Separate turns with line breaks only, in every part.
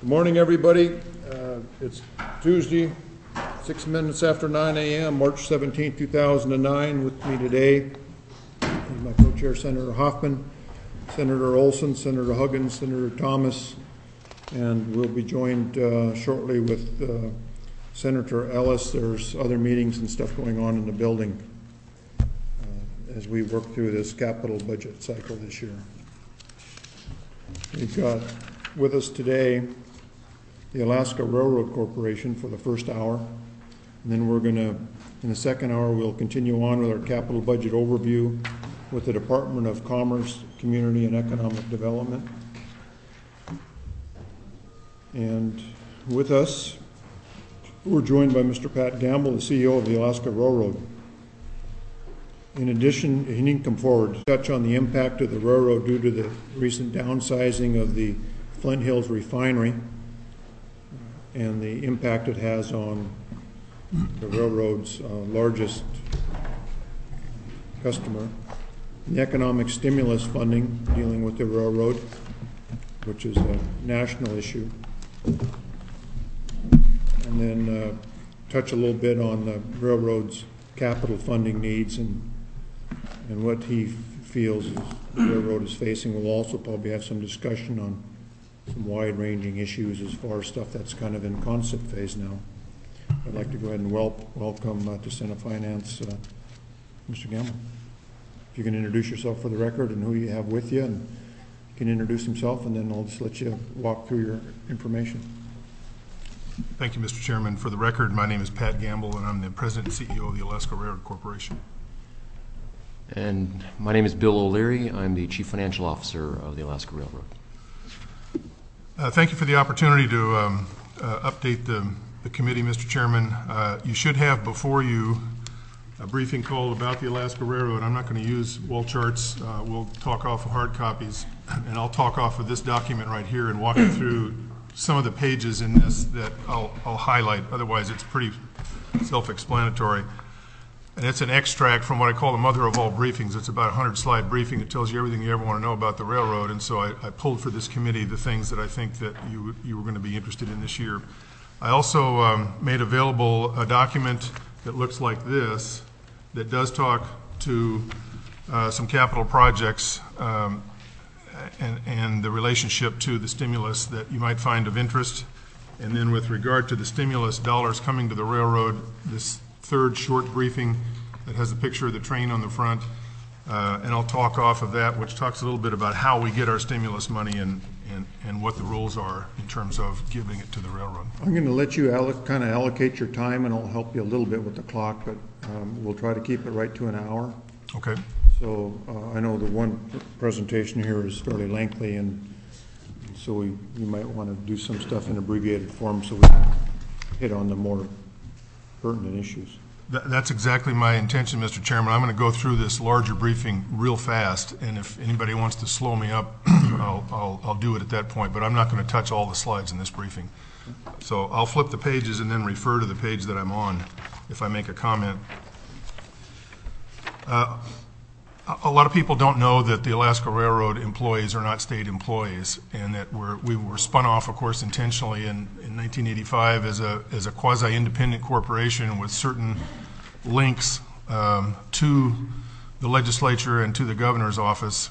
Good morning, everybody. It's Tuesday, 6 minutes after 9 a.m., March 17, 2009. With me today is my co-chair, Senator Hoffman, Senator Olson, Senator Huggins, Senator Thomas, and we'll be joined shortly with Senator Ellis. There's other meetings and stuff going on in the building as we work through this capital budget cycle this year. We've got with us today the Alaska Railroad Corporation for the first hour. And then we're going to, in the second hour, we'll continue on with our capital budget overview with the Department of Commerce, Community and Economic Development. And with us, we're joined by Mr. Pat Gamble, the CEO of the Alaska Railroad. In addition, he didn't come forward to touch on the impact of the railroad due to the recent downsizing of the Flint Hills refinery and the impact it has on the railroad's largest customer. The economic stimulus funding dealing with the railroad, which is a national issue. And then touch a little bit on the railroad's capital funding needs and what he feels the railroad is facing. We'll also probably have some discussion on some wide-ranging issues as far as stuff that's kind of in concept phase now. I'd like to go ahead and welcome to Senate Finance Mr. Gamble. If you can introduce yourself for the record and who you have with you, and you can introduce himself, and then I'll just let you walk through your information.
Thank you, Mr. Chairman. For the record, my name is Pat Gamble, and I'm the President and CEO of the Alaska Railroad Corporation.
And my name is Bill O'Leary. I'm the Chief Financial Officer of the Alaska Railroad.
Thank you for the opportunity to update the committee, Mr. Chairman. You should have before you a briefing called about the Alaska Railroad. I'm not going to use wall charts. We'll talk off of hard copies, and I'll talk off of this document right here and walk you through some of the pages in this that I'll highlight. Otherwise, it's pretty self-explanatory. And it's an extract from what I call the mother of all briefings. It's about a 100-slide briefing that tells you everything you ever want to know about the railroad. And so I pulled for this committee the things that I think that you were going to be interested in this year. I also made available a document that looks like this that does talk to some capital projects and the relationship to the stimulus that you might find of interest. And then with regard to the stimulus dollars coming to the railroad, this third short briefing that has a picture of the train on the front, and I'll talk off of that, which talks a little bit about how we get our stimulus money and what the rules are in terms of giving it to the railroad.
I'm going to let you kind of allocate your time, and I'll help you a little bit with the clock, but we'll try to keep it right to an hour.
Okay.
So I know the one presentation here is fairly lengthy, and so you might want to do some stuff in abbreviated form so we can hit on the more pertinent issues.
That's exactly my intention, Mr. Chairman. I'm going to go through this larger briefing real fast, and if anybody wants to slow me up, I'll do it at that point, but I'm not going to touch all the slides in this briefing. So I'll flip the pages and then refer to the page that I'm on if I make a comment. A lot of people don't know that the Alaska Railroad employees are not state employees, and that we were spun off, of course, intentionally in 1985 as a quasi-independent corporation with certain links to the legislature and to the governor's office.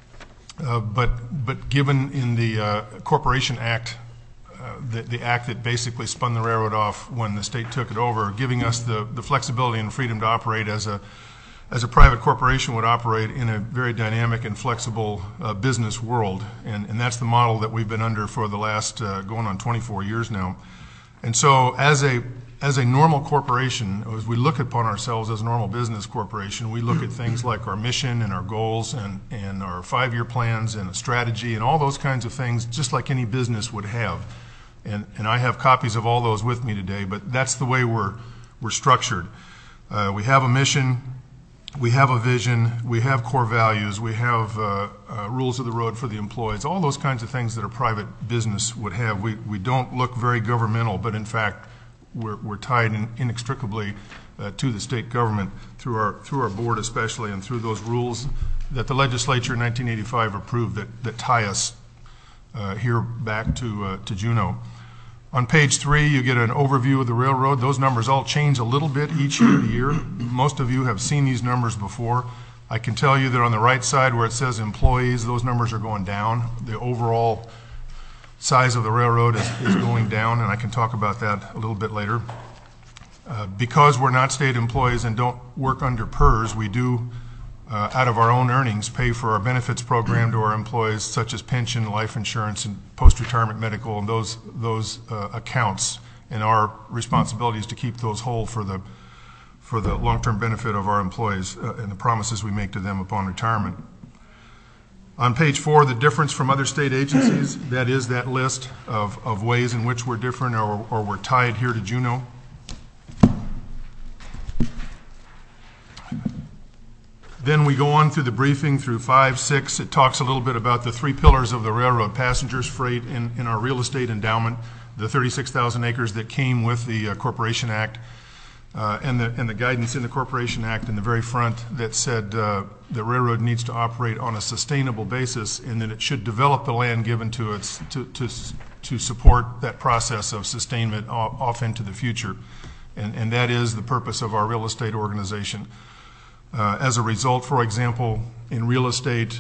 But given in the Corporation Act, the act that basically spun the railroad off when the state took it over, giving us the flexibility and freedom to operate as a private corporation would operate in a very dynamic and flexible business world. And that's the model that we've been under for the last going on 24 years now. And so as a normal corporation, as we look upon ourselves as a normal business corporation, we look at things like our mission and our goals and our 5-year plans and a strategy and all those kinds of things, just like any business would have. And I have copies of all those with me today, but that's the way we're structured. We have a mission. We have a vision, we have core values, we have rules of the road for the employees, all those kinds of things that a private business would have. We don't look very governmental, but in fact, we're tied inextricably to the state government through our board especially, and through those rules that the legislature in 1985 approved that tie us here back to Juneau. On page 3, you get an overview of the railroad. Those numbers all change a little bit each year to year. Most of you have seen these numbers before. I can tell you that on the right side where it says employees, those numbers are going down. The overall size of the railroad is going down, and I can talk about that a little bit later. Because we're not state employees and don't work under PERS, we do, out of our own earnings, pay for our benefits program to our employees, such as pension, life insurance, and post-retirement medical, and those accounts. And our responsibility is to keep those whole for the long-term benefit of our employees and the promises we make to them upon retirement. On page 4, the difference from other state agencies, that is that list of ways in which we're different or we're tied here to Juneau. Then we go on through the briefing through 5, 6. It talks a little bit about the 3 pillars of the railroad: passengers, freight, in our real estate endowment, the 36,000 acres that came with the Corporation Act, and the guidance in the Corporation Act in the very front that said the railroad needs to operate on a sustainable basis, and that it should develop the land given to it to support that process of sustainment off into the future. And that is the purpose of our real estate organization. As a result, for example, in real estate,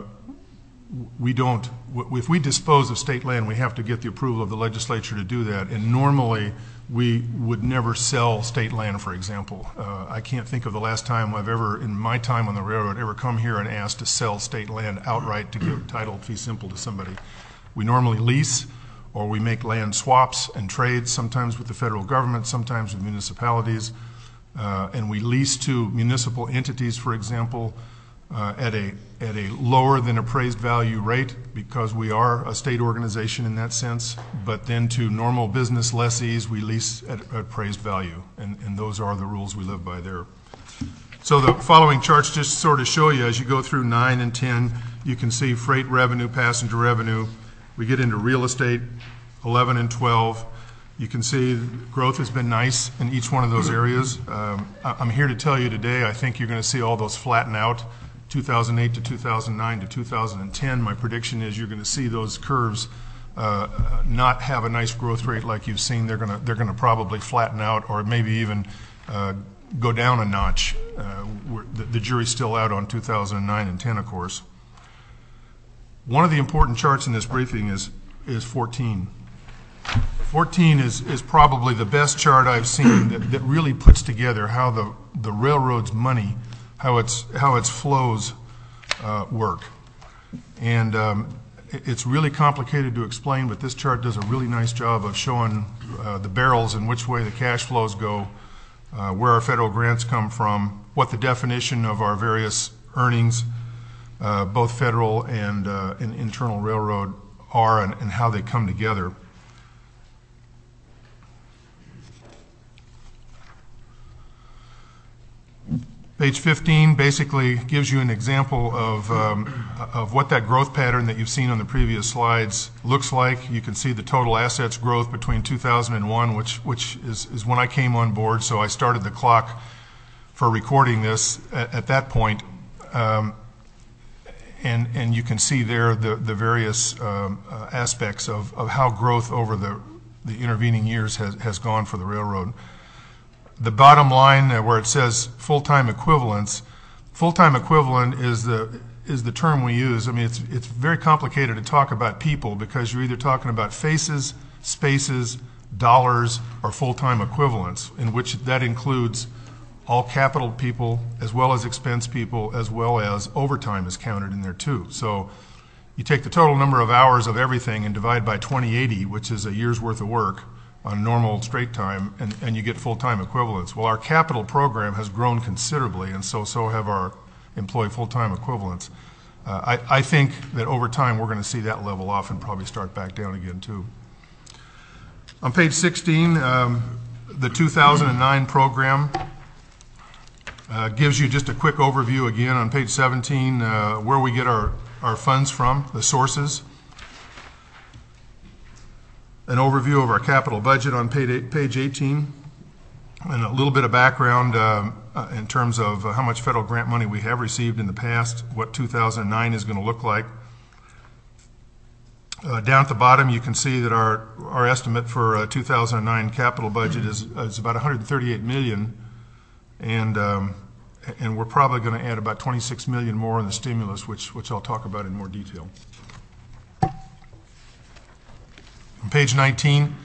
if we dispose of state land, we have to get the approval of the legislature to do that. And normally, we would never sell state land, for example. I can't think of the last time I've ever, in my time on the railroad, ever come here and asked to sell state land outright to give title fee simple to somebody. We normally lease, or we make land swaps and trades, sometimes with the federal government, sometimes with municipalities. And we lease to municipal entities, for example, at a lower than appraised value rate, because we are a state organization in that sense. But then to normal business lessees, we lease at appraised value, and those are the rules we live by there. So the following charts just sort of show you, as you go through 9 and 10, you can see freight revenue, passenger revenue. We get into real estate, 11 and 12. You can see growth has been nice in each one of those areas. I'm here to tell you today, I think you're going to see all those flatten out, 2008 to 2009 to 2010. My prediction is you're going to see those curves not have a nice growth rate like you've seen. They're going to probably flatten out, or maybe even go down a notch. The jury's still out on 2009 and 10, of course. One of the important charts in this briefing is 14. 14 is probably the best chart I've seen that really puts together how the railroad's money, how its flows work. And it's really complicated to explain, but this chart does a really nice job of showing the barrels and which way the cash flows go, where our federal grants come from, what the definition of our various earnings, both federal and internal railroad, are, and how they come together. Page 15 basically gives you an example of what that growth pattern that you've seen on the previous slides looks like. You can see the total assets growth between 2001, which is when I came on board, so I started the clock for recording this at that point. And you can see there the various aspects of how growth over the intervening years has gone for the railroad. The bottom line where it says full-time equivalents, full-time equivalent is the term we use. I mean, it's very complicated to talk about people, because you're either talking about faces, spaces, dollars, or full-time equivalents, in which that includes all capital people as well as expense people, as well as overtime is counted in there too. So you take the total number of hours of everything and divide by 2080, which is a year's worth of work on normal straight time, and you get full-time equivalents. Well, our capital program has grown considerably, and so have our employee full-time equivalents. I think that over time we're going to see that level off and probably start back down again too. On page 16, the 2009 program gives you just a quick overview again on page 17, where we get our funds from, the sources. An overview of our capital budget on page 18, and a little bit of background in terms of how much federal grant money we have received in the past, what 2009 is going to look like. Down at the bottom, you can see that our estimate for 2009 capital budget is about $138 million, and we're probably going to add about $26 million more in the stimulus, which I'll talk about in more detail. On page 19,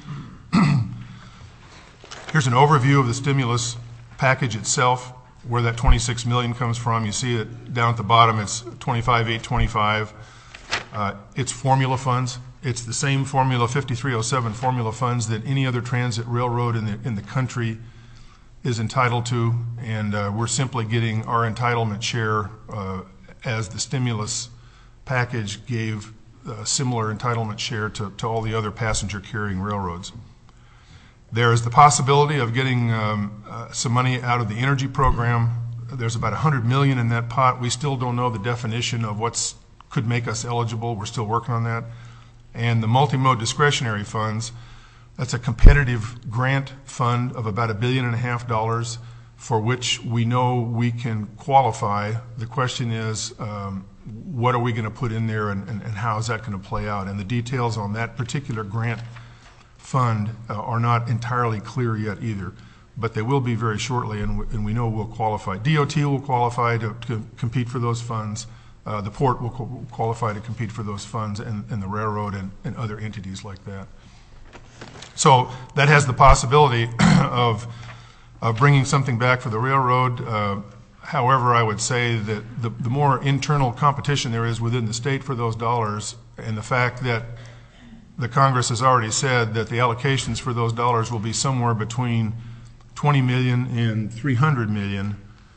here's an overview of the stimulus package itself, where that $26 million comes from. You see it down at the bottom. It's 25,825. It's formula funds. It's the same formula, 5307 formula funds, that any other transit railroad in the country is entitled to, and we're simply getting our entitlement share as the stimulus package gave a similar entitlement share to all the other passenger carrying railroads. There is the possibility of getting some money out of the energy program. There's about $100 million in that pot. We still don't know the definition of what could make us eligible. We're still working on that. And the multi-mode discretionary funds, that's a competitive grant fund of about $1.5 billion for which we know we can qualify. The question is, what are we going to put in there, and how is that going to play out? And the details on that particular grant fund are not entirely clear yet either, but they will be very shortly, and we know we'll qualify. DOT will qualify to compete for those funds. The port will qualify to compete for those funds, and the railroad and other entities like that. So that has the possibility of bringing something back for the railroad. However, I would say that the more internal competition there is within the state for those dollars, and the fact that the Congress has already said that the allocations for those dollars will be somewhere between $20 million and $300 million,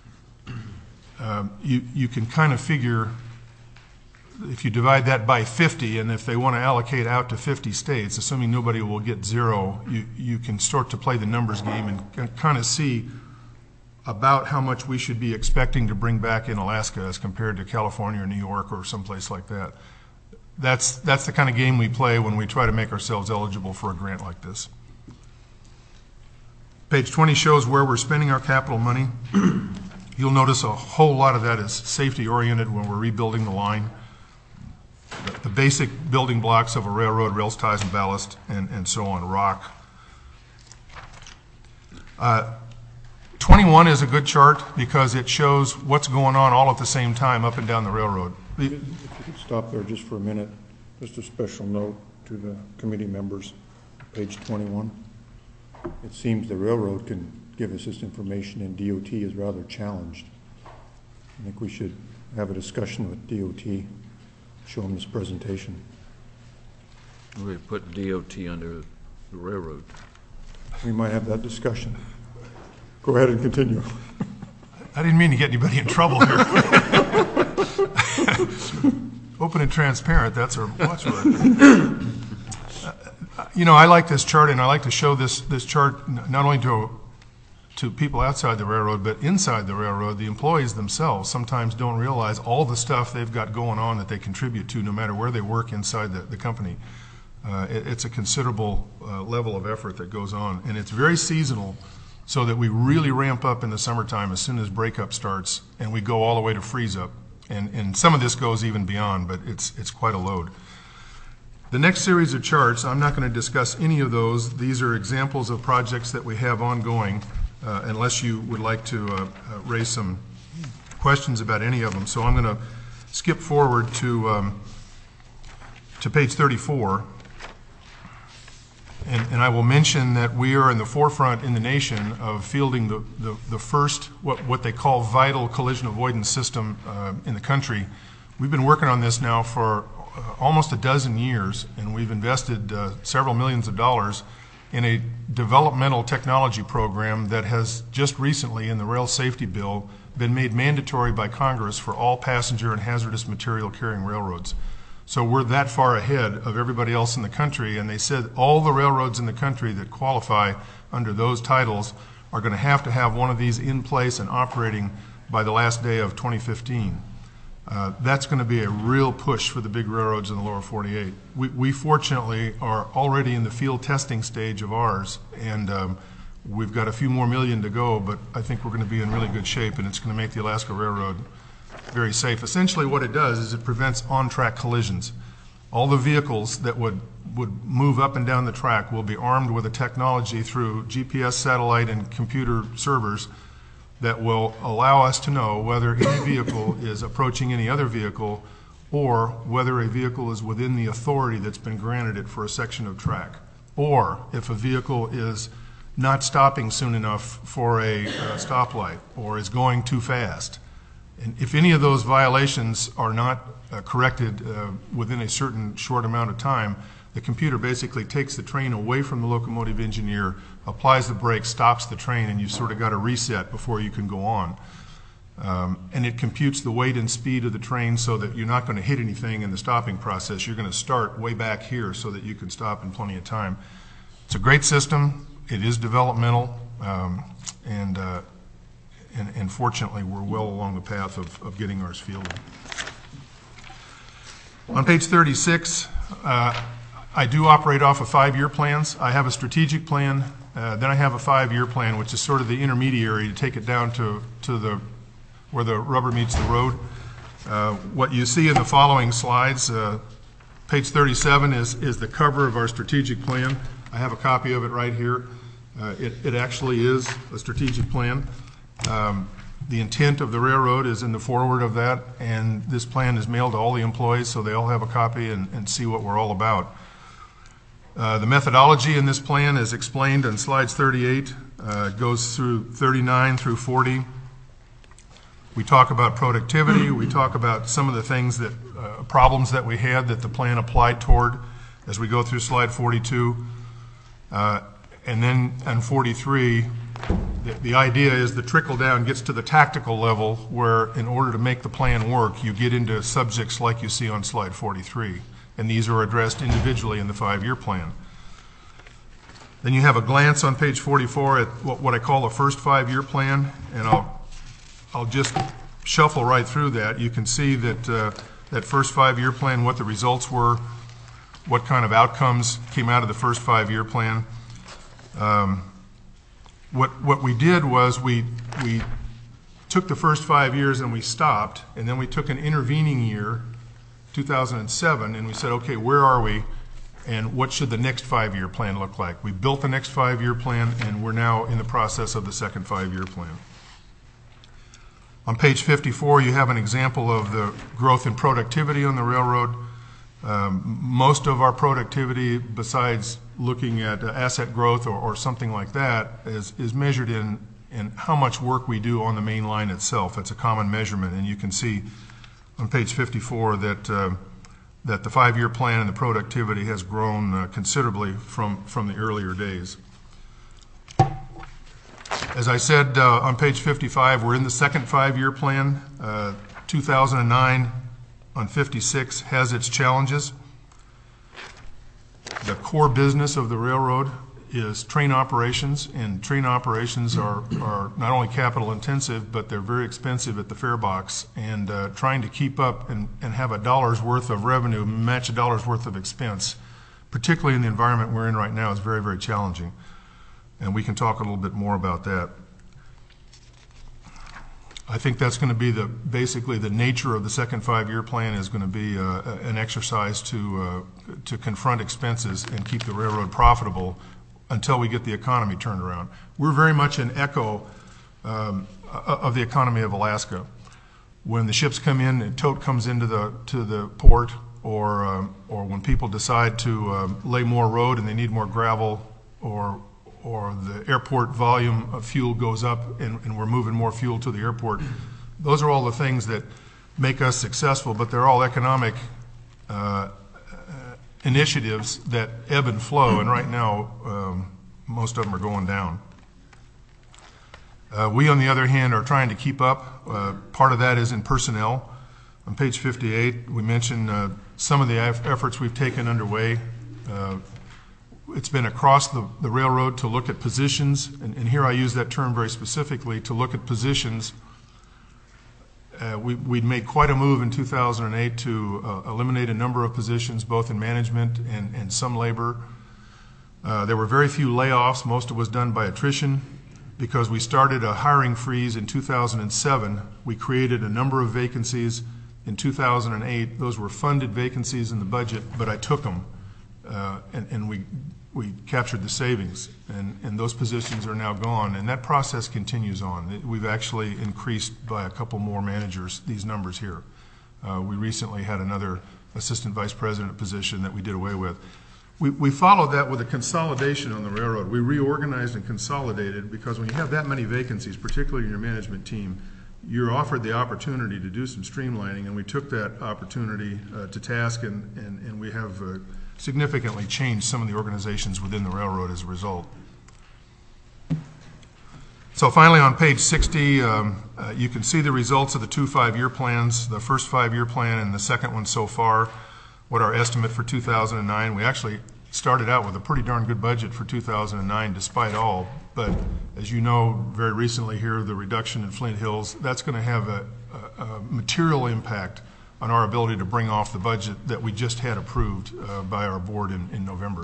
you can kind of figure, if you divide that by 50, and if they want to allocate out to 50 states, assuming nobody will get zero, you can start to play the numbers game and kind of see about how much we should be expecting to bring back in Alaska as compared to California or New York or someplace like that. That's the kind of game we play when we try to make ourselves eligible for a grant like this. Page 20 shows where we're spending our capital money. You'll notice a whole lot of that is safety-oriented when we're rebuilding the line. The basic building blocks of a railroad, rails, ties, and ballast, and so on, rock. 21 is a good chart because it shows what's going on all at the same time up and down the railroad.
If you could stop there just for a minute, just a special note to the committee members, page 21. It seems the railroad can give us this information, and DOT is rather challenged. I think we should have a discussion with DOT, show them this presentation.
We put DOT under the railroad.
We might have that discussion. Go ahead and continue.
I didn't mean to get anybody in trouble here. Open and transparent, that's our watchword. You know, I like this chart, and I like to show this chart not only to people outside the railroad, but inside the railroad. The employees themselves sometimes don't realize all the stuff they've got going on that they contribute to no matter where they work inside the company. It's a considerable level of effort that goes on, and it's very seasonal, so that we really ramp up in the summertime as soon as breakup starts, and we go all the way to freeze up. And some of this goes even beyond, but it's quite a load. The next series of charts, I'm not going to discuss any of those. These are examples of projects that we have ongoing, unless you would like to raise some questions about any of them. So I'm going to skip forward to page 34. And I will mention that we are in the forefront in the nation of fielding the first, what they call vital collision avoidance system in the country. We've been working on this now for almost a dozen years, and we've invested several millions of dollars in a developmental technology program that has just recently, in the rail safety bill, been made mandatory by Congress for all passenger and hazardous material carrying railroads. So we're that far ahead of everybody else in the country, and they said all the railroads in the country that qualify under those titles are going to have one of these in place and operating by the last day of 2015. That's going to be a real push for the big railroads in the lower 48. We fortunately are already in the field testing stage of ours, and we've got a few more million to go, but I think we're going to be in really good shape, and it's going to make the Alaska Railroad very safe. Essentially what it does is it prevents on-track collisions. All the vehicles that would move up and down the track will be armed with a technology through GPS satellite and computer servers that will allow us to know whether any vehicle is approaching any other vehicle or whether a vehicle is within the authority that's been granted it for a section of track, or if a vehicle is not stopping soon enough for a stoplight or is going too fast. And if any of those violations are not corrected within a certain short amount of time, the computer basically takes the train away from the locomotive engineer, applies the brakes, stops the train, and you've sort of got a reset before you can go on. And it computes the weight and speed of the train so that you're not going to hit anything in the stopping process. You're going to start way back here so that you can stop in plenty of time. It's a great system. It is developmental, and fortunately, we're well along the path of getting ours fielded. On page 36, I do operate off of 5-year plans. I have a strategic plan, then I have a 5-year plan, which is sort of the intermediary to take it down to where the rubber meets the road. What you see in the following slides, page 37 is the cover of our strategic plan. I have a copy of it right here. It actually is a strategic plan. The intent of the railroad is in the foreword of that, and this plan is mailed to all the employees so they all have a copy and see what we're all about. The methodology in this plan is explained on slides 38. It goes through 39 through 40. We talk about productivity. We talk about some of the things that problems that we had that the plan applied toward as we go through slide 42. And then on 43, the idea is the trickle down gets to the tactical level where in order to make the plan work, you get into subjects like you see on slide 43. And these are addressed individually in the 5-year plan. Then you have a glance on page 44 at what I call a first 5-year plan, and I'll just shuffle right through that. You can see that that first 5-year plan, what the results were, what kind of outcomes came out of the first 5-year plan. What we did was we took the first 5 years and we stopped, and then we took an intervening year, 2007, and we said, okay, where are we, and what should the next 5-year plan look like? We built the next 5-year plan, and we're now in the process of the second 5-year plan. On page 54, you have an example of the growth in productivity on the railroad. Most of our productivity, besides looking at asset growth or something like that, is measured in how much work we do on the main line itself. It's a common measurement, and you can see on page 54 that the 5-year plan and the productivity has grown considerably from the earlier days. As I said, on page 55, we're in the second 5-year plan. 2009 on 56 has its challenges. The core business of the railroad is train operations, and train operations are not only capital intensive, but they're very expensive at the fare box, and trying to keep up and have a dollar's worth of revenue match a dollar's worth of expense, particularly in the environment we're in right now, is very, very challenging. And we can talk a little bit more about that. I think that's going to be basically the nature of the second 5-year plan is going to be an exercise to confront expenses and keep the railroad profitable until we get the economy turned around. We're very much an echo of the economy of Alaska. When the ships come in, a tote comes into the port, or when people decide to lay more road and they need more gravel, or the airport volume of fuel goes up and we're moving more fuel to the airport. Those are all the things that make us successful, but they're all economic initiatives that ebb and flow, and right now most of them are going down. We, on the other hand, are trying to keep up. Part of that is in personnel. On page 58, we mentioned some of the efforts we've taken underway. It's been across the railroad to look at positions, and here I use that term very specifically, to look at positions. We'd made quite a move in 2008 to eliminate a number of positions, both in management and some labor. There were very few layoffs. Most of it was done by attrition. Because we started a hiring freeze in 2007, we created a number of vacancies In 2008, those were funded vacancies in the budget, but I took them, and we captured the savings, and those positions are now gone, and that process continues on. We've actually increased by a couple more managers these numbers here. We recently had another assistant vice president position that we did away with. We followed that with a consolidation on the railroad. We reorganized and consolidated because when you have that many vacancies, particularly in your management team, you're offered the opportunity to do some streamlining, and we took that opportunity to task, and we have significantly changed some of the organizations within the railroad as a result. So finally, on page 60, you can see the results of the 2 5-year plans, the first 5-year plan and the second one so far, what our estimate for 2009. We actually started out with a pretty darn good budget for 2009 despite all, but as you know, very recently here, the reduction in Flint Hills, that's going to have a material impact on our ability to bring off the budget that we just had approved by our board in November.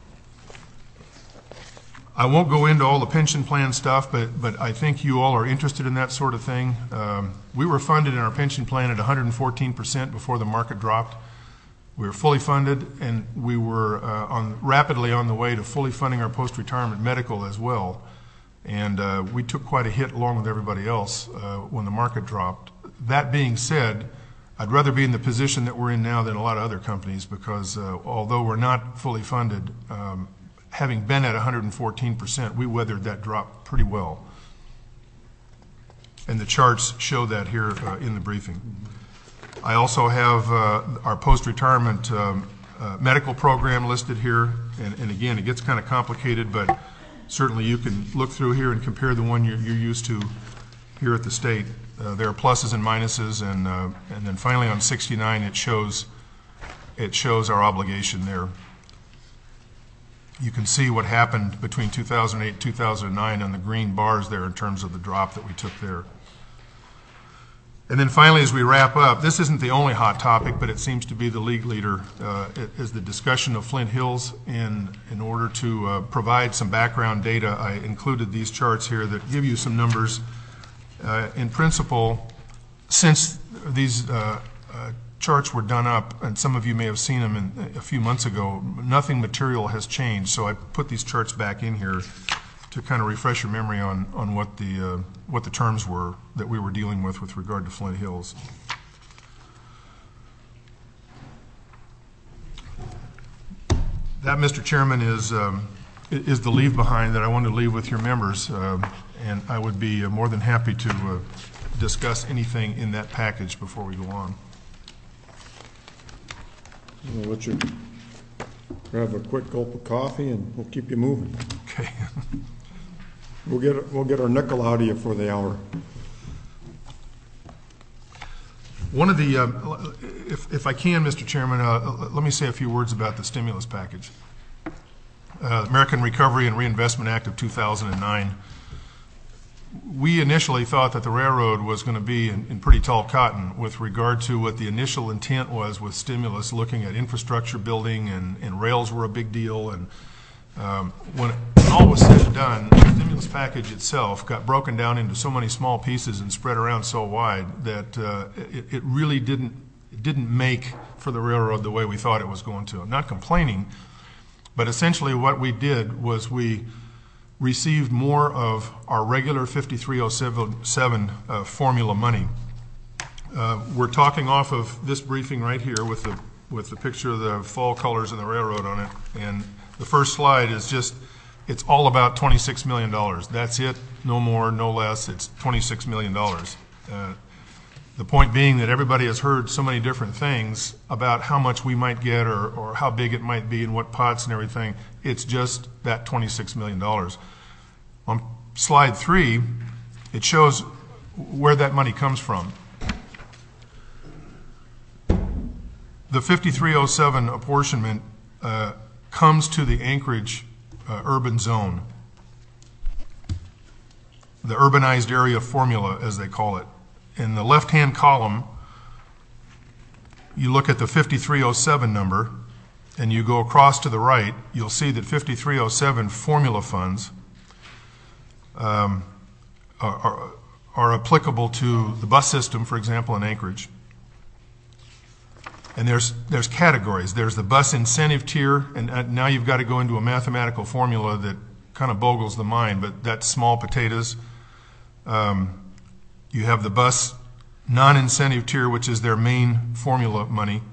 I won't go into all the pension plan stuff, but I think you all are interested in that sort of thing. We were funded in our pension plan at 114% before the market dropped. We were fully funded, and we were rapidly on the way to fully funding our post-retirement medical as well. And we took quite a hit along with everybody else when the market dropped. That being said, I'd rather be in the position that we're in now than a lot of other companies because although we're not fully funded, having been at 114%, we weathered that drop pretty well. And the charts show that here in the briefing. I also have our post-retirement medical program listed here. And again, it gets kind of complicated, but certainly you can look through here and compare the one you're used to here at the state. There are pluses and minuses, and then finally on 69, it shows our obligation there. You can see what happened between 2008 and 2009 on the green bars there in terms of the drop that we took there. And then finally, as we wrap up, this isn't the only hot topic, but it seems to be the league leader, is the discussion of Flint Hills. In order to provide some background data, I included these charts here that give you some numbers. In principle, since these charts were done up, and some of you may have seen them a few months ago, nothing material has changed. So I put these charts back in here to kind of refresh your memory on what the terms were that we were dealing with regard to Flint Hills. That, Mr. Chairman, is the leave behind that I wanted to leave with your members, and I would be more than happy to discuss anything in that package before we go on.
We'll let you grab a quick gulp of coffee, and we'll keep you moving.
Okay.
We'll get our nickel out of you for the hour.
One of the, if I can, Mr. Chairman, let me say a few words about the stimulus package. American Recovery and Reinvestment Act of 2009. We initially thought that the railroad was going to be in pretty tall cotton with regard to what the initial intent was with stimulus, looking at infrastructure building, and rails were a big deal. And when all was said and done, the stimulus package itself got broken down into so many small pieces and spread around so wide that it really didn't make for the railroad the way we thought it was going to. I'm not complaining, but essentially what we did was we received more of our regular 5307 formula money. We're talking off of this briefing right here with the picture of the fall colors and the railroad on it, and the first slide is just, it's all about $26 million. That's it, no more, no less, it's $26 million. The point being that everybody has heard so many different things about how much we might get or how big it might be and what pots and everything. It's just that $26 million. On slide 3, it shows where that money comes from. The 5307 apportionment comes to the Anchorage urban zone, the urbanized area formula, as they call it. In the left-hand column, you look at the 5307 number, and you go across to the right, you'll see that 5307 formula funds are applicable to the bus system, for example, in Anchorage. And there's categories. There's the bus incentive tier, and now you've got to go into a mathematical formula that kind of boggles the mind, but that's small potatoes. You have the bus non-incentive tier, which is their main formula money.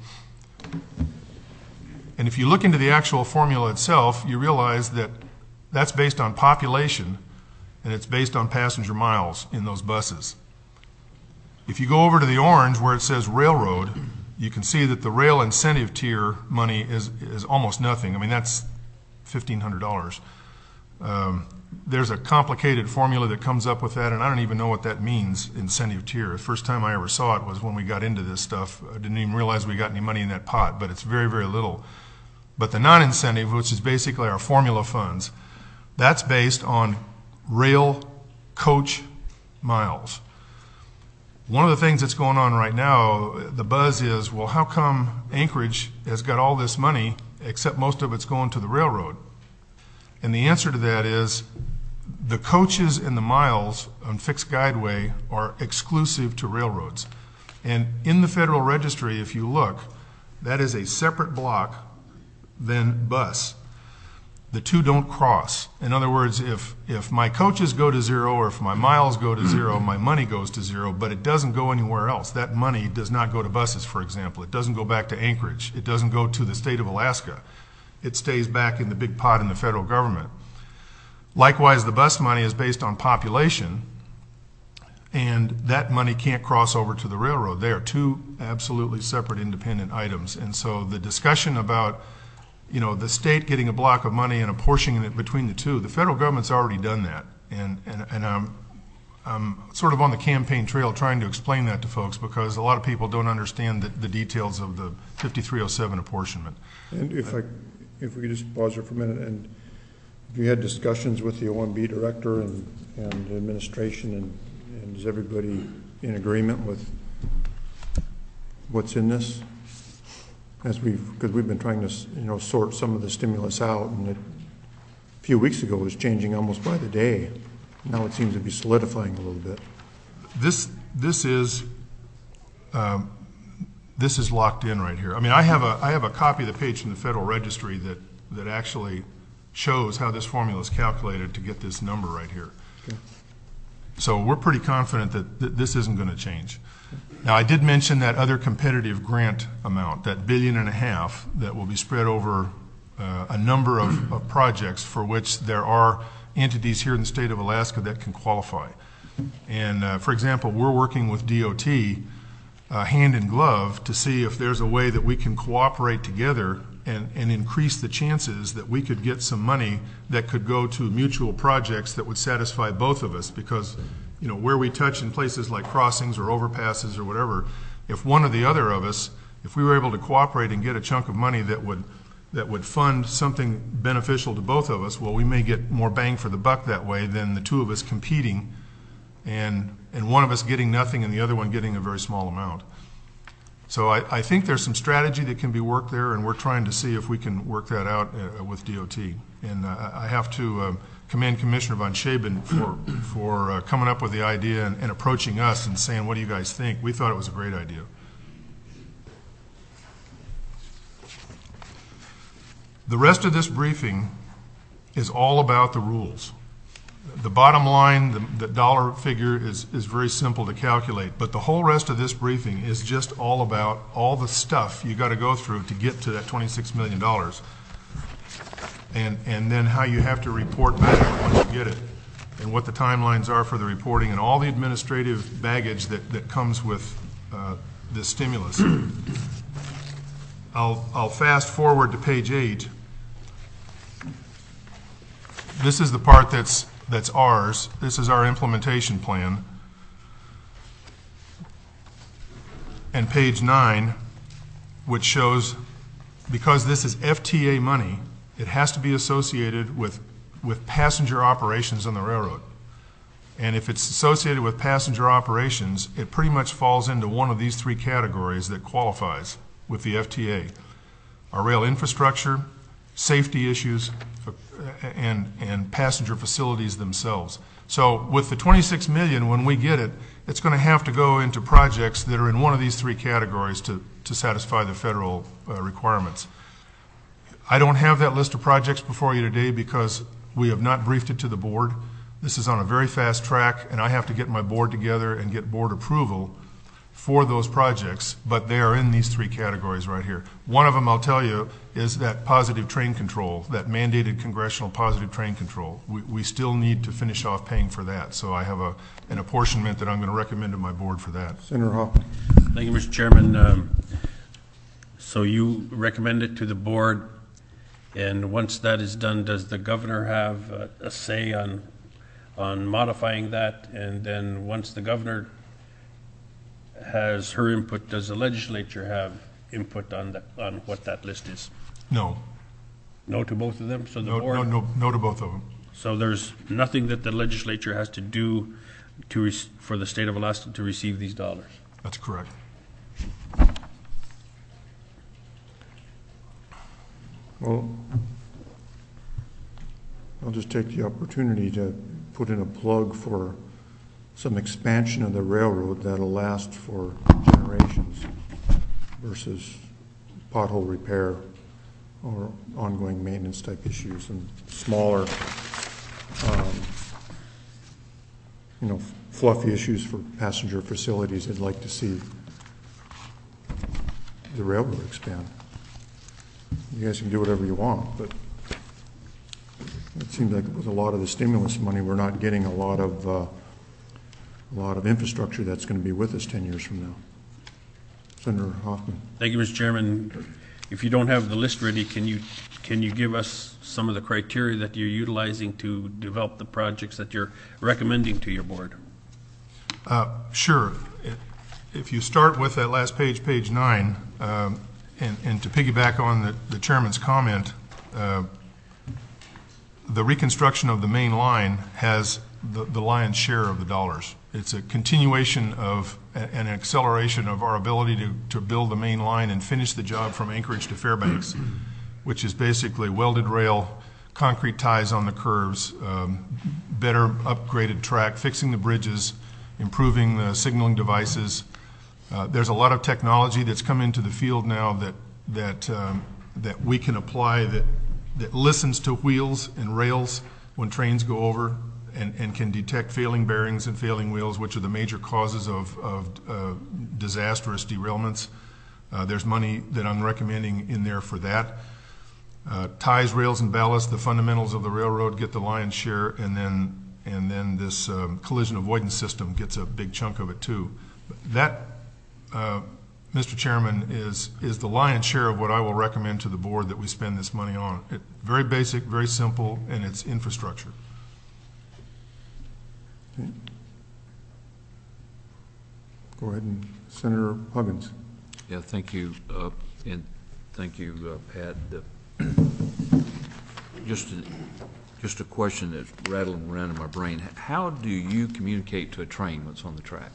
And if you look into the actual formula itself, you realize that that's based on population, and it's based on passenger miles in those buses. If you go over to the orange where it says railroad, you can see that the rail incentive tier money is almost nothing. I mean, that's $1,500. There's a complicated formula that comes up with that, and I don't even know what that means, incentive tier. The first time I ever saw it was when we got into this stuff. I didn't even realize we got any money in that pot, but it's very, very little. But the non-incentive, which is basically our formula funds, that's based on rail coach miles. One of the things that's going on right now, the buzz is, well, how come Anchorage has got all this money, except most of it's going to the railroad? And the answer to that is the coaches and the miles on fixed guideway are exclusive to railroads. And in the Federal Registry, if you look, that is a separate block than bus. The two don't cross. In other words, if my coaches go to zero or if my miles go to zero, my money goes to zero, but it doesn't go anywhere else. That money does not go to buses, for example. It doesn't go back to Anchorage. It doesn't go to the state of Alaska. It stays back in the big pot in the federal government. Likewise, the bus money is based on population, and that money can't cross over to the railroad. They are two absolutely separate independent items. And so the discussion about the state getting a block of money and apportioning it between the two, the federal government's already done that. And I'm sort of on the campaign trail trying to explain that to folks because a lot of people don't understand the details of the 5307 apportionment.
And if we could just pause there for a minute, and if you had discussions with the OMB director and the administration, and is everybody in agreement with what's in this? Because we've been trying to sort some of the stimulus out, and a few weeks ago it was changing almost by the day. Now it seems to be solidifying a little bit.
This is locked in right here. I mean, I have a copy of the page from the Federal Registry that actually shows how this formula is calculated to get this number right here. Okay. So we're pretty confident that this isn't going to change. Now, I did mention that other competitive grant amount, that $1.5 billion that will be spread over a number of projects for which there are entities here in the state of Alaska that can qualify. And for example, we're working with DOT hand in glove to see if there's a way that we can cooperate together and increase the chances that we could get some money that could go to mutual projects that would satisfy both of us, because where we touch in places like crossings or overpasses or whatever, if one or the other of us, if we were able to cooperate and get a chunk of money that would fund something beneficial to both of us, well, we may get more bang for the buck that way than the two of us competing and one of us getting nothing and the other one getting a very small amount. So I think there's some strategy that can be worked there, and we're trying to see if we can work that out with DOT. And I have to commend Commissioner Von Schaben for coming up with the idea and approaching us and saying, what do you guys think? We thought it was a great idea. The rest of this briefing is all about the rules. The bottom line, the dollar figure is very simple to calculate, but the whole rest of this briefing is just all about all the stuff you got to go through to get to that $26 million. And then how you have to report back once you get it, and what the timelines are for the reporting, and all the administrative baggage that comes with this stimulus. I'll fast forward to page 8. This is the part that's ours. This is our implementation plan. And page 9, which shows, because this is FTA money, it has to be associated with passenger operations on the railroad. And if it's associated with passenger operations, it pretty much falls into one of these three categories that qualifies with the FTA. Our rail infrastructure, safety issues, and passenger facilities themselves. So with the $26 million, when we get it, it's going to have to go into projects that are in one of these three categories to satisfy the federal requirements. I don't have that list of projects before you today because we have not briefed it to the board. This is on a very fast track, and I have to get my board together and get board approval for those projects, but they are in these three categories right here. One of them, I'll tell you, is that positive train control, that mandated congressional positive train control. We still need to finish off paying for that, so I have an apportionment that I'm going to recommend to my board for that.
Senator Hoffman.
Thank you, Mr. Chairman. So you recommend it to the board, and once that is done, does the governor have a say on modifying that? And then once the governor has her input, does the legislature have input on what that list is?
No.
No to both of them? So the
No,
board?
no to both of them.
So there's nothing that the legislature has to do for the state of Alaska to receive these dollars?
That's correct.
Well, I'll just take the opportunity to put in a plug for some expansion of the railroad that'll last for generations versus pothole repair or ongoing maintenance type issues and smaller, fluffy issues for passenger facilities. I'd like to see the railroad expand. You guys can do whatever you want, but it seems like with a lot of the stimulus money, we're not getting a lot of infrastructure that's going to be with us 10 years from now. Senator Hoffman.
Thank you, Mr. Chairman. If you don't have the list ready, can you give us some of the criteria that you're utilizing to develop the projects that you're recommending to your board?
Sure. If you start with that last page, page 9, and to piggyback on the chairman's comment, the reconstruction of the main line has the lion's share of the dollars. It's a continuation of an acceleration of our ability to build the main line and finish the job from Anchorage to Fairbanks, which is basically welded rail, concrete ties on the curves, better upgraded track, fixing the bridges, improving the signaling devices. There's a lot of technology that's come into the field now that we can apply that listens to wheels and rails when trains go over and can detect failing bearings and failing wheels, which are the major causes of disastrous derailments. There's money that I'm recommending in there for that. Ties, rails, and ballast, the fundamentals of the railroad get the lion's share, and then this collision avoidance system gets a big chunk of it too. That, Mr. Chairman, is the lion's share of what I will recommend to the board that we spend this money on. Very basic, very simple, and it's infrastructure.
Okay. Go ahead, and Senator Huggins.
Yeah, thank you, and thank you, Pat. Just a question that's rattling around in my brain. How do you communicate to a train what's on the track?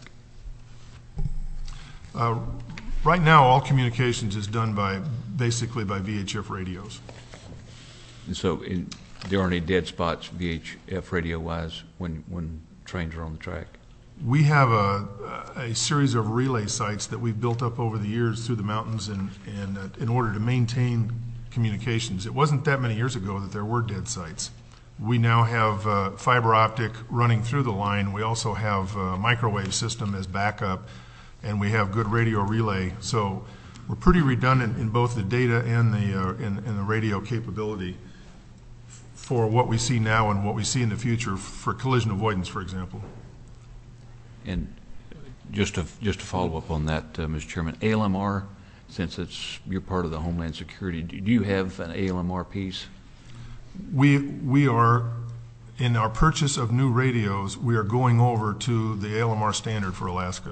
Right now, all communications is done basically by VHF radios.
And so there aren't any dead spots VHF radio-wise when trains are on the track?
We have a series of relay sites that we've built up over the years through the mountains and in order to maintain communications. It wasn't that many years ago that there were dead sites. We now have fiber optic running through the line. We also have a microwave system as backup, and we have good radio relay. So we're pretty redundant in both the data and the radio capability for what we see now and what we see in the future for collision avoidance, for example.
And just to follow up on that, Mr. Chairman, ALMR, since you're part of the Homeland Security, do you have an ALMR piece?
We are, in our purchase of new radios, we are going over to the ALMR standard for Alaska.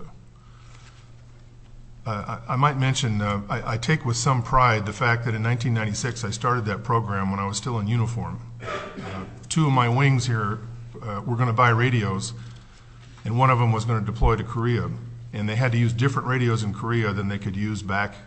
I might mention, I take with some pride the fact that in 1996 I started that program when I was still in uniform. Two of my wings here were going to buy radios, and one of them was going to deploy to Korea, and they had to use different radios in Korea than they could use back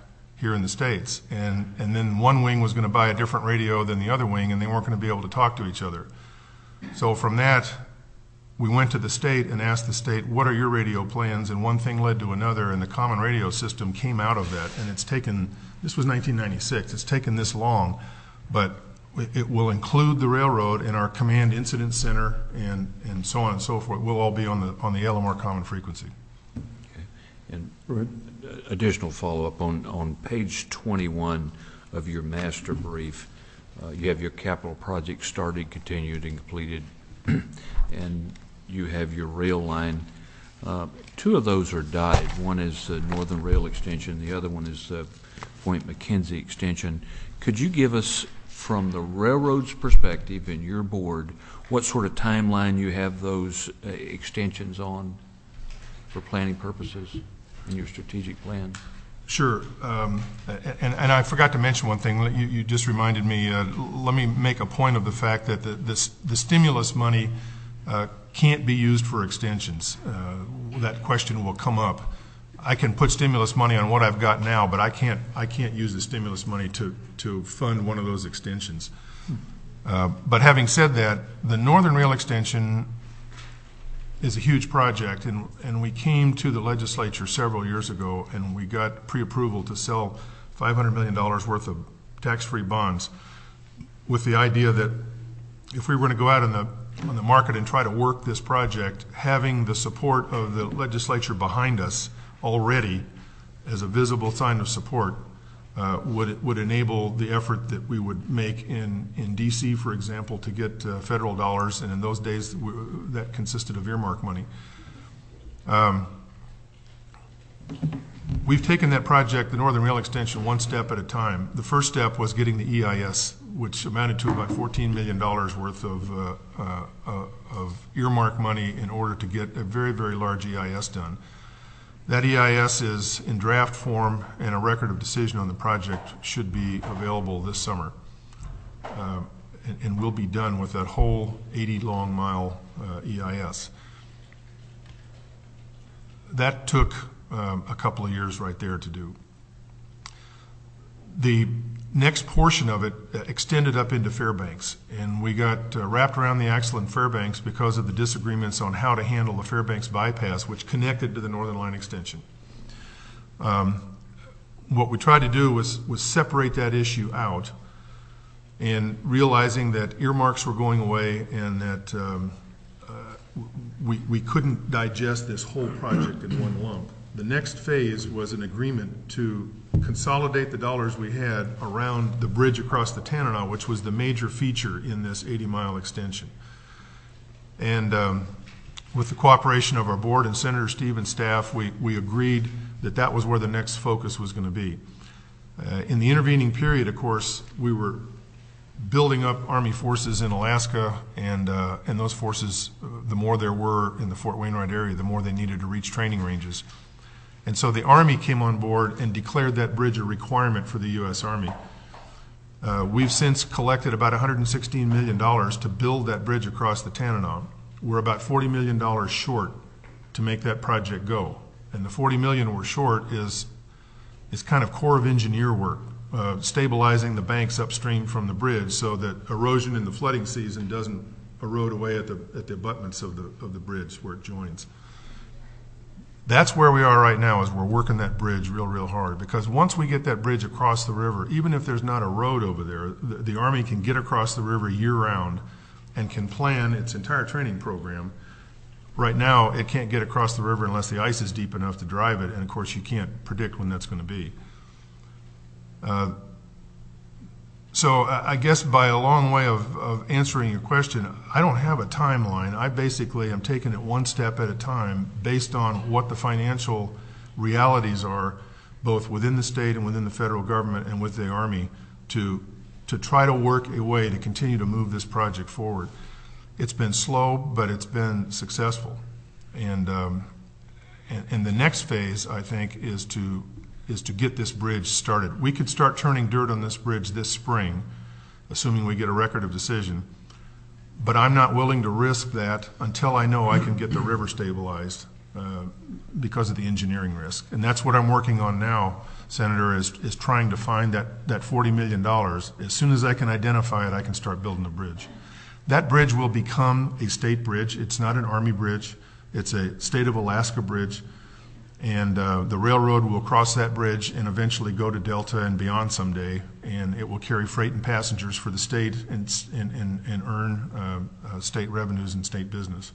here in the States. And then one wing was going to buy a different radio than the other wing, and they weren't going to be able to talk to each other. So from that, we went to the state and asked the state, what are your radio plans? And one thing led to another, and the common radio system came out of that. And it's taken, this was 1996, it's taken this long, but it will include the railroad in our command incident center and so on and so forth. We'll all be on the LMR common frequency.
Okay. And
Go ahead.
additional follow-up on page 21 of your master brief, you have your capital project started, continued, and completed, and you have your rail line. Two of those are dyed. One is Northern Rail Extension, the other one is Point McKenzie Extension. Could you give us, from the railroad's perspective and your board, what sort of timeline you have those extensions on for planning purposes in your strategic plan?
Sure. And I forgot to mention one thing. You just reminded me. Let me make a point of the fact that the stimulus money can't be used for extensions. That question will come up. I can put stimulus money on what I've got now, but I can't use the stimulus money to fund one of those extensions. But having said that, the Northern Rail Extension is a huge project, and we came to the legislature several years ago, and we got pre-approval to sell $500 million worth of tax-free bonds with the idea that if we were going to go out on the market and try to work this project, having the support of the legislature behind us already as a visible sign of support would enable the effort that we would make in D.C., for example, to get federal dollars, and in those days that consisted of earmark money. We've taken that project, the Northern Rail Extension, one step at a time. The first step was getting the EIS, which amounted to about $14 million worth of earmark money in order to get a very, very large EIS done. That EIS is in draft form, and a record of decision on the project should be available this summer. And we'll be done with that whole 80-long-mile EIS. That took a couple of years right there to do. The next portion of it extended up into Fairbanks, and we got wrapped around the axle in Fairbanks because of the disagreements on how to handle the Fairbanks bypass, which connected to the Northern Line Extension. What we tried to do was separate that issue out, and realizing that earmarks were going away and that we couldn't digest this whole project in one lump. The next phase was an agreement to consolidate the dollars we had around the bridge across the Tanana, which was the major feature in this 80-mile extension. And with the cooperation of our board and Senator Stevens' staff, we agreed that that was where the next focus was going to be. In the intervening period, of course, we were building up Army forces in Alaska, and those forces, the more there were in the Fort Wainwright area, the more they needed to reach training ranges. And so the Army came on board and declared that bridge a requirement for the U.S. Army. We've since collected about $116 million to build that bridge across the Tanana. We're about $40 million short to make that project go. And the $40 million we're short is kind of Corps of Engineer work, stabilizing the banks upstream from the bridge so that erosion in the flooding season doesn't erode away at the abutments of the bridge where it joins. That's where we are right now, is we're working that bridge real hard, because once we get that bridge across the river, even if there's not a road over there, the Army can get across the river year-round and can plan its entire training program. Right now, it can't get across the river unless the ice is deep enough to drive it, and of course you can't predict when that's going to be. So I guess by a long way of answering your question, I don't have a timeline. I basically am taking it one step at a time based on what the financial realities are, both within the state and within the federal government and with the Army, to try to work a way to continue to move this project forward. It's been slow, but it's been successful. And the next phase, I think, is to get this bridge started. We could start turning dirt on this bridge this spring, assuming we get a record of decision, but I'm not willing to risk that until I know I can get the river stabilized because of the engineering risk. And that's what I'm working on now Senator, is trying to find that $40 million. As soon as I can identify it, I can start building the bridge. That bridge will become a state bridge. It's not an Army bridge. It's a state of Alaska bridge. And the railroad will cross that bridge and eventually go to Delta and beyond someday. And it will carry freight and passengers for the state and earn state revenues and state business.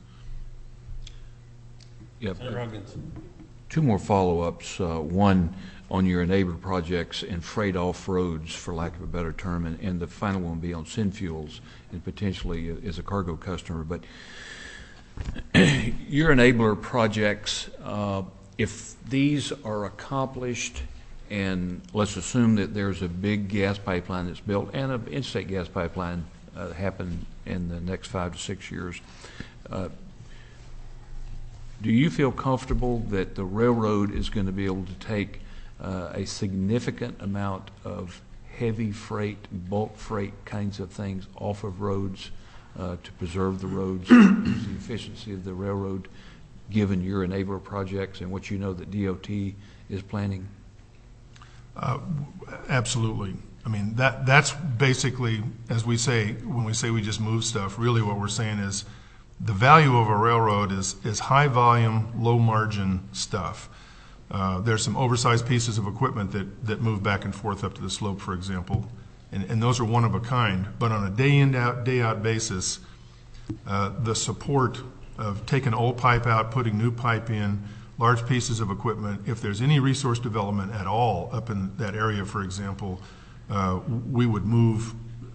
Yep.
Senator Huggins.
Two more follow-ups. One on your enabler projects and freight off-roads, for lack of a better term, and the final one will be on SynFuels and potentially as a cargo customer. But your enabler projects, if these are accomplished, and let's assume that there's a big gas pipeline that's built and an interstate gas pipeline happen in the next 5 to 6 years, do you feel comfortable that the railroad is going to be able to take a significant amount of heavy freight, bulk freight kinds of things off of roads to preserve the roads, the efficiency of the railroad, given your enabler projects and what you know that DOT is planning?
Absolutely. I mean, that's basically, as we say, when we say we just move stuff, really what we're saying is the value of a railroad is high volume, low margin stuff. There's some oversized pieces of equipment that move back and forth up to the slope, for example, and those are one of a kind. But on a day in, day out basis, the support of taking old pipe out, putting new pipe in, large pieces of equipment, if there's any resource development at all up in that area, for example, we would move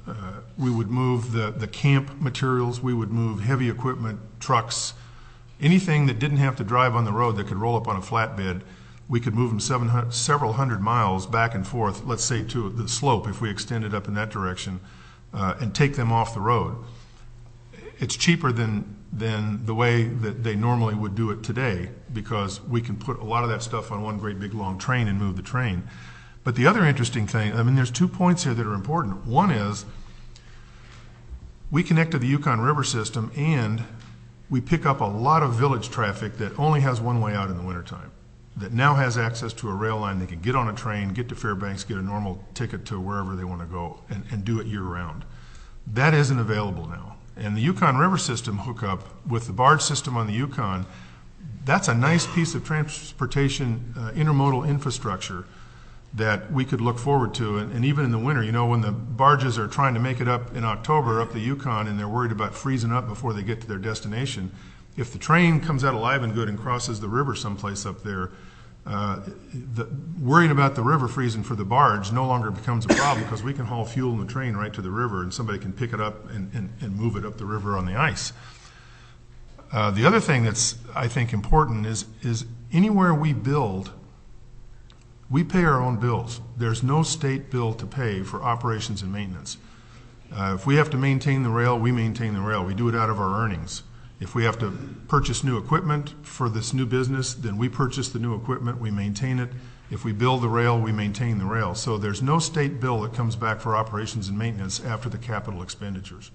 the camp materials, we would move heavy equipment, trucks, anything that didn't have to drive on the road that could roll up on a flatbed. We could move them several hundred miles back and forth, let's say to the slope if we extended up in that direction, and take them off the road. It's cheaper than the way that they normally would do it today, because we can put a lot of that stuff on one great big long train and move the train. But the other interesting thing, I mean, there's 2 points here that are important. One is we connect to the Yukon River system and we pick up a lot of village traffic that only has one way out in the wintertime, that now has access to a rail line. They can get on a train, get to Fairbanks, get a normal ticket to wherever they want to go, and do it year-round. That isn't available now. And the Yukon River system hookup with the barge system on the Yukon, that's a nice piece of transportation intermodal infrastructure that we could look forward to. And even in the winter, you know, when the barges are trying to make it up in October up the Yukon and they're worried about freezing up before they get to their destination, if the train comes out alive and good and crosses the river someplace up there, worrying about the river freezing for the barge no longer becomes a problem, because we can haul fuel in the train right to the river and somebody can pick it up and move it up the river on the ice. The other thing that's, I think, important is anywhere we build, we pay our own bills. There's no state bill to pay for operations and maintenance. If we have to maintain the rail, we maintain the rail. We do it out of our earnings. If we have to purchase new equipment for this new business, then we purchase the new equipment, we maintain it. If we build the rail, we maintain the rail. So there's no state bill that comes back for operations and maintenance after the capital expenditures.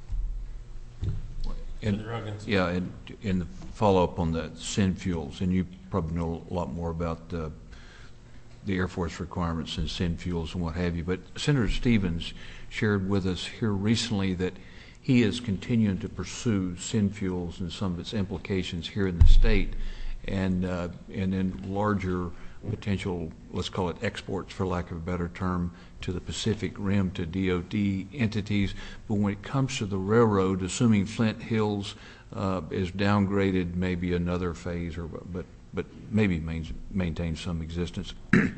And, yeah, and the follow-up on the SynFuels, and you probably know a lot more about the Air Force requirements and SynFuels and what have you, but Senator Stevens shared with us here recently that he is continuing to pursue SynFuels and some of its implications here in the state, and then larger potential, let's call it exports for lack of a better term, to the Pacific Rim, to DOT entities. But when it comes to the railroad, assuming Flint Hills is downgraded maybe another phase, or but maybe maintain some existence.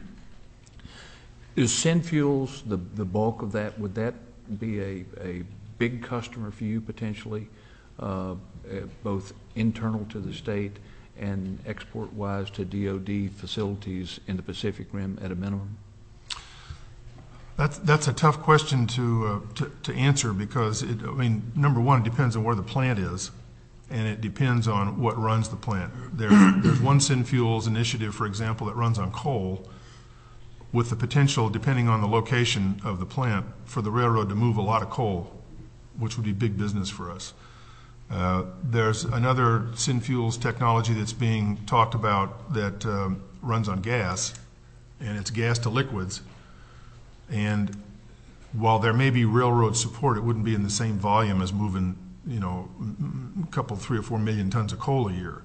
Is SynFuels the bulk of that? Would that be a big customer for you potentially, both internal to the state and export-wise to DOD facilities in the Pacific Rim at a minimum?
That's a tough question to answer, because number one, it depends on where the plant is, and it depends on what runs the plant. There's one SynFuels initiative, for example, that runs on coal, with the potential, depending on the location of the plant, for the railroad to move a lot of coal, which would be big business for us. There's another SynFuels technology that's being talked about that runs on gas, and it's gas to liquids. And while there may be railroad support, it wouldn't be in the same volume as moving, a couple, 3 or 4 million tons of coal a year.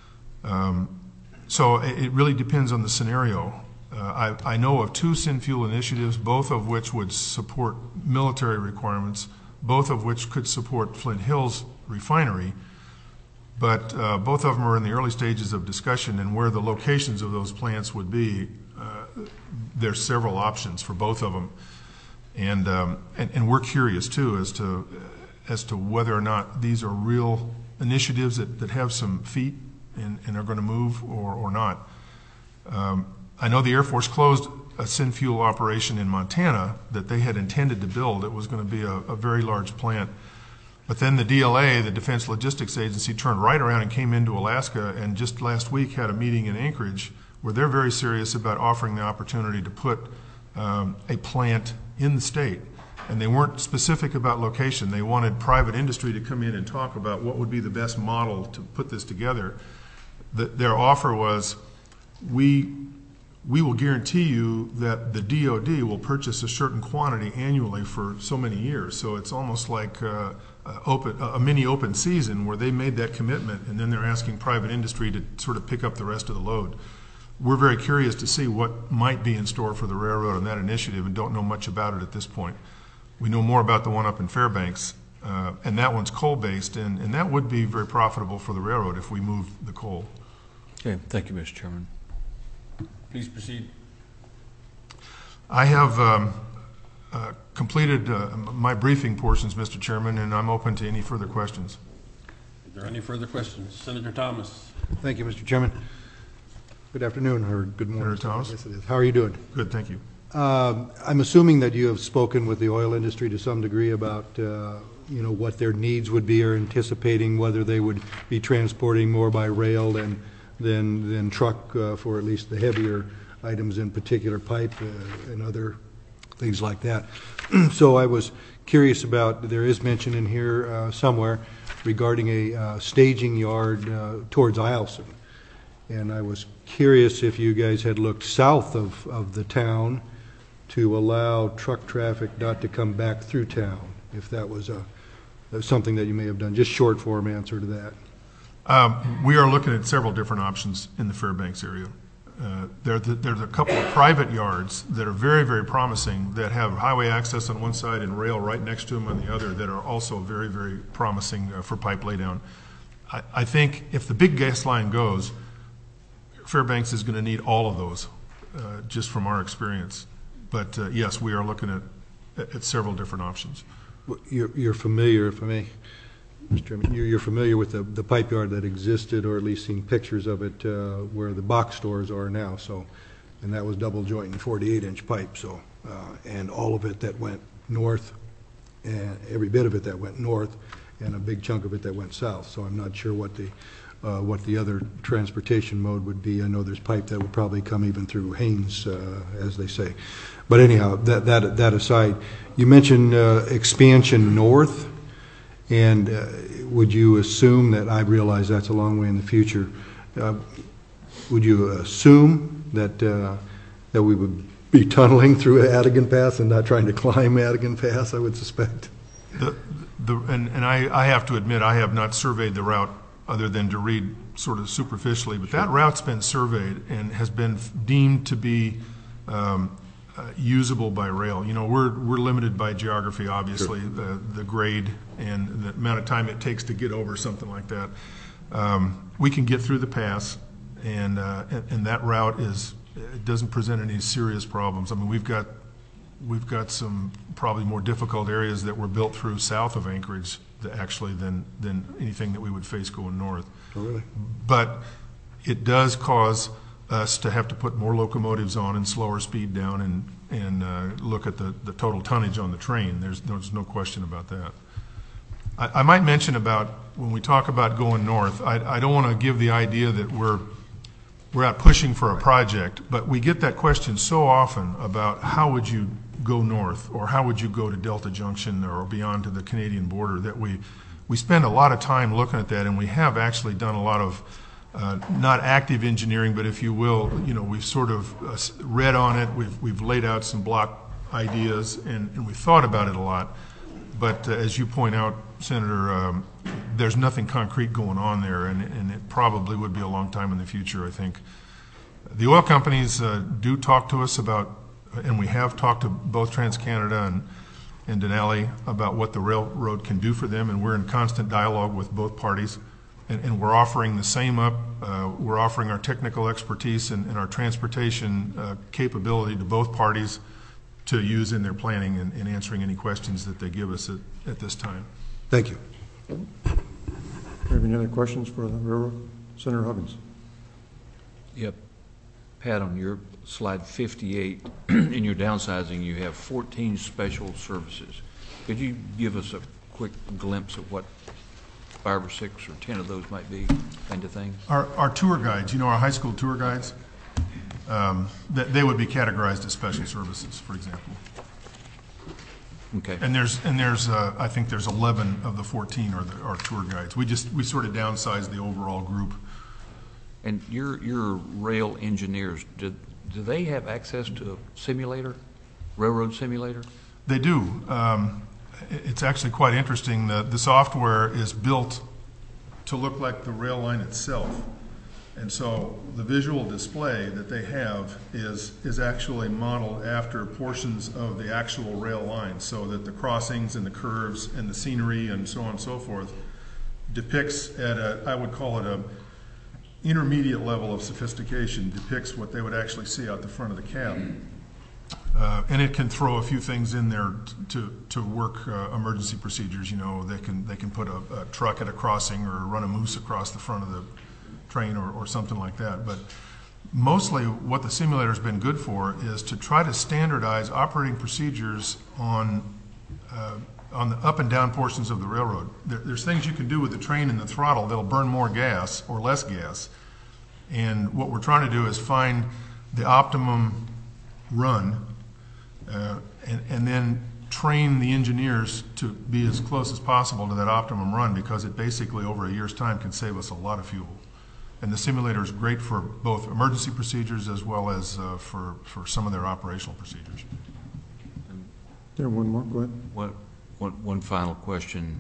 So it really depends on the scenario. I know of 2 syn-fuel initiatives, both of which would support military requirements, both of which could support Flint Hills refinery, but both of them are in the early stages of discussion, and where the locations of those plants would be, there's several options for both of them. And we're curious too as to whether or not these are real initiatives that have some feet and are going to move or not. I know the Air Force closed a syn-fuel operation in Montana that they had intended to build. It was going to be a very large plant. But then the DLA, the Defense Logistics Agency, turned right around and came into Alaska, and just last week had a meeting in Anchorage where they're very serious about offering the opportunity to put a plant in the state. And they weren't specific about location. They wanted private industry to come in and talk about what would be the best model to put this together. Their offer was, we will guarantee you that the DOD will purchase a certain quantity annually for so many years. So it's almost like a mini open season where they made that commitment, and then they're asking private industry to sort of pick up the rest of the load. We're very curious to see what might be in store for the railroad on that initiative, and don't know much about it at this point. We know more about the one up in Fairbanks, and that one's coal-based, and that would be very profitable for the railroad if we moved the coal.
Okay, thank you, Mr. Chairman.
Please proceed.
I have completed my briefing portions, Mr. Chairman, and I'm open to any further questions.
Are there any further questions? Senator Thomas.
Thank you, Mr. Chairman. Good afternoon, or good morning.
Senator Thomas.
Yes, it is. How are you doing?
Good, thank you.
I'm assuming that you have spoken with the oil industry to some degree about what their needs would be, or anticipating whether they would be transporting more by rail than truck for at least the heavier items, in particular pipe and other things like that. So I was curious about, there is mention in here somewhere regarding a staging yard towards Eielson. And I was curious if you guys had looked south of the town to allow truck traffic not to come back through town, if that was something that you may have done. Just short form answer to that.
We are looking at several different options in the Fairbanks area. There's a couple of private yards that are very, very promising, that have highway access on one side and rail right next to them on the other, that are also very, very promising for pipe laydown. I think if the big gas line goes, Fairbanks is going to need all of those, just from our experience. But yes, we are looking at several different options.
You're familiar, if I may, Mr. Chairman, you're familiar with the pipe yard that existed, or at least seen pictures of it, where the box stores are now. So, and that was double joint and 48-inch pipe. So, and all of it that went north, and every bit of it that went north, and a big chunk of it that went south. So I'm not sure what the other transportation mode would be. I know there's pipe that would probably come even through Haynes, as they say. But anyhow, that aside, you mentioned expansion north, and would you assume that, I realize that's a long way in the future, would you assume that we would be tunneling through Adigan Pass and not trying to climb Adigan Pass, I would suspect?
And I have to admit, I have not surveyed the route other than to read sort of superficially, but that route's been surveyed and has been deemed to be usable by rail. You know, we're limited by geography, obviously, sure. The grade and the amount of time it takes to get over something like that. We can get through the pass, and that route it doesn't present any serious problems. I mean, we've got some probably more difficult areas that were built through south of Anchorage actually than anything that we would face going north.
Oh, really?
But it does cause us to have to put more locomotives on and slower speed down and look at the total tonnage on the train. There's no question about that. I might mention about when we talk about going north, I don't want to give the idea that we're out pushing for a project, but we get that question so often about how would you go north, or how would you go to Delta Junction or beyond to the Canadian border, that we spend a lot of time looking at that, and we have actually done a lot of not active engineering, but if you will, we've sort of read on it, we've laid out some block ideas, and we've thought about it a lot. But as you point out, Senator, there's nothing concrete going on there, and it probably would be a long time in the future, I think. The oil companies do talk to us about, and we have talked to both TransCanada and Denali about what the railroad can do for them, and we're in constant dialogue with both parties. And we're offering the same up. We're offering our technical expertise and our transportation capability to both parties to use in their planning and answering any questions that they give us at this time.
Thank you.
Do you have any other questions for the railroad? Senator Huggins.
Yep. Pat, on your slide 58, in your downsizing, you have 14 special services. Could you give us a quick glimpse of what 5 or 6 or 10 of those might be, kind of things?
Our tour guides, our high school tour guides, they would be categorized as special services, for example.
Okay.
And there's I think there's 11 of the 14 are tour guides. We sort of downsized the overall group.
And your rail engineers, do they have access to a simulator, railroad simulator?
They do. It's actually quite interesting. The software is built to look like the rail line itself. And so the visual display that they have is actually modeled after portions of the actual rail line, so that the crossings and the curves and the scenery and so on and so forth depicts at I would call it a intermediate level of sophistication, depicts what they would actually see out the front of the cab. And it can throw a few things in there to work emergency procedures. They can put a truck at a crossing or run a moose across the front of the train or something like that. But mostly what the simulator's been good for is to try to standardize operating procedures on the up and down portions of the railroad. There's things you can do with the train and the throttle that'll burn more gas or less gas. And what we're trying to do is find the optimum run and then train the engineers to be as close as possible to that optimum run, because it basically over a year's time can save us a lot of fuel. And the simulator is great for both emergency procedures as well as for some of their operational procedures.
Yeah, one more, go ahead.
One final question.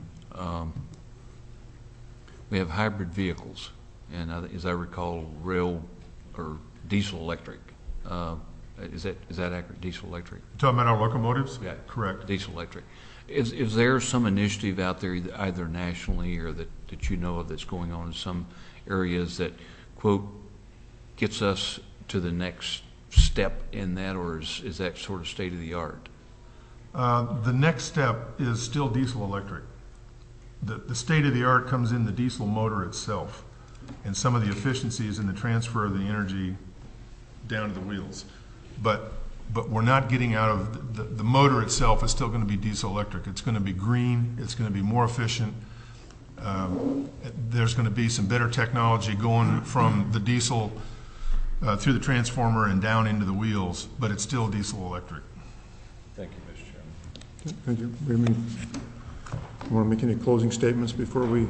We have hybrid vehicles, and as I recall, rail or diesel electric. Is that accurate? Diesel electric?
You're talking about our locomotives?
Yeah,
correct.
Diesel electric. Is there some initiative out there, either nationally or that you know of, that's going on in some areas that, quote, gets us to the next step in that, or is that sort of state of the art?
The next step is still diesel electric. The state of the art comes in the diesel motor itself and some of the efficiencies in the transfer of the energy down to the wheels. But we're not getting out of the motor itself is still going to be diesel electric. It's going to be green. It's going to be more efficient. There's going to be some better technology going from the diesel through the transformer and down into the wheels, but it's still diesel electric.
Thank you, Mr. Chairman.
Thank you. You want to make any closing statements before we?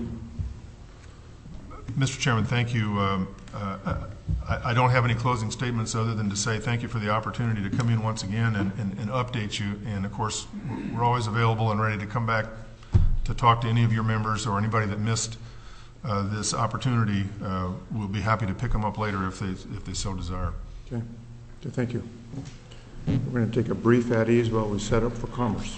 Mr. Chairman, thank you. I don't have any closing statements other than to say thank you for the opportunity to come in once again and update you. And, of course, we're always available and ready to come back to talk to any of your members or anybody that missed this opportunity. We'll be happy to pick them up later if they so desire.
Okay, thank you. We're going to take a brief at ease while we set up for commerce.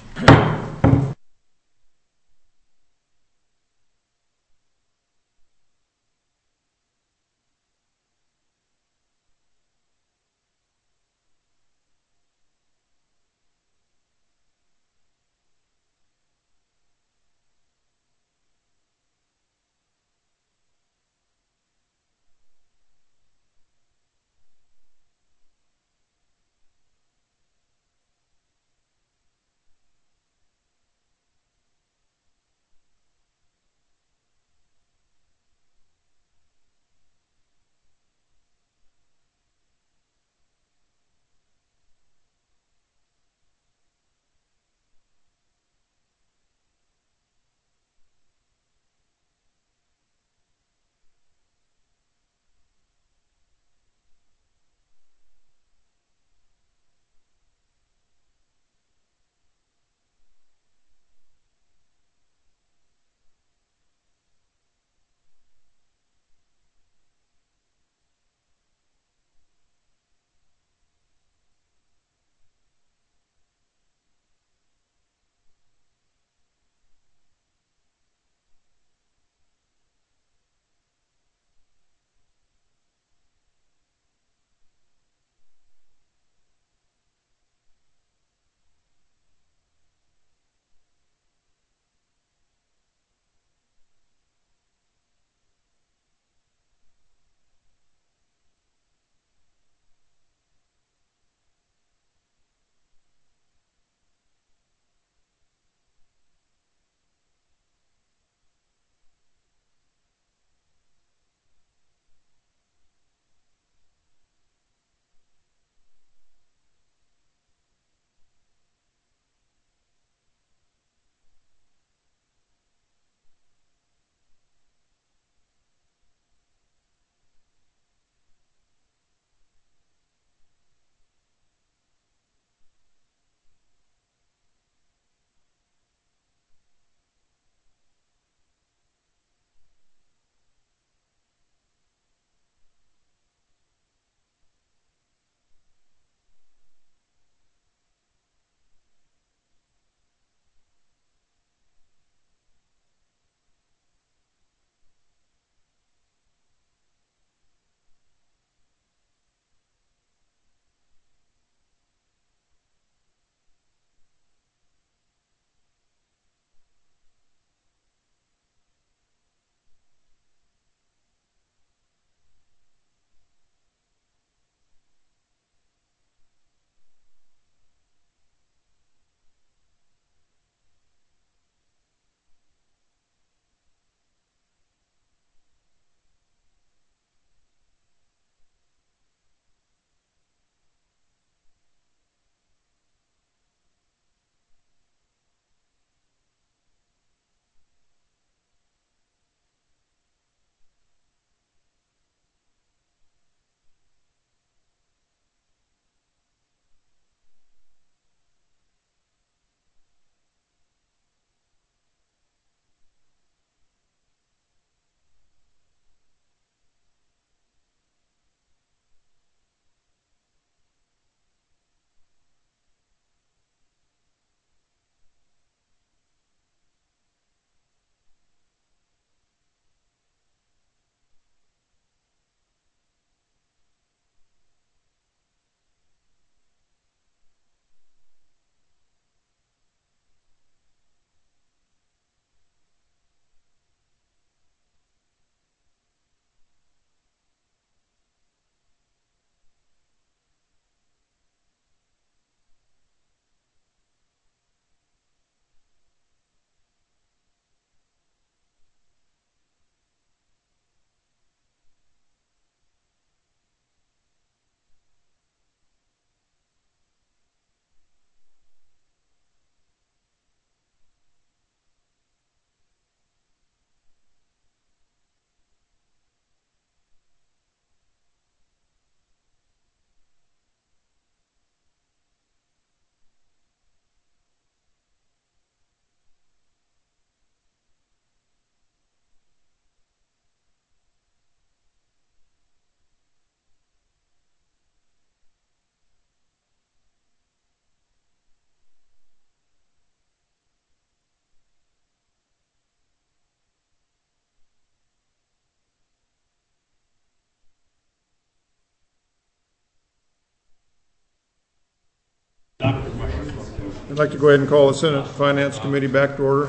I'd like to go ahead and call the Senate Finance Committee back to order.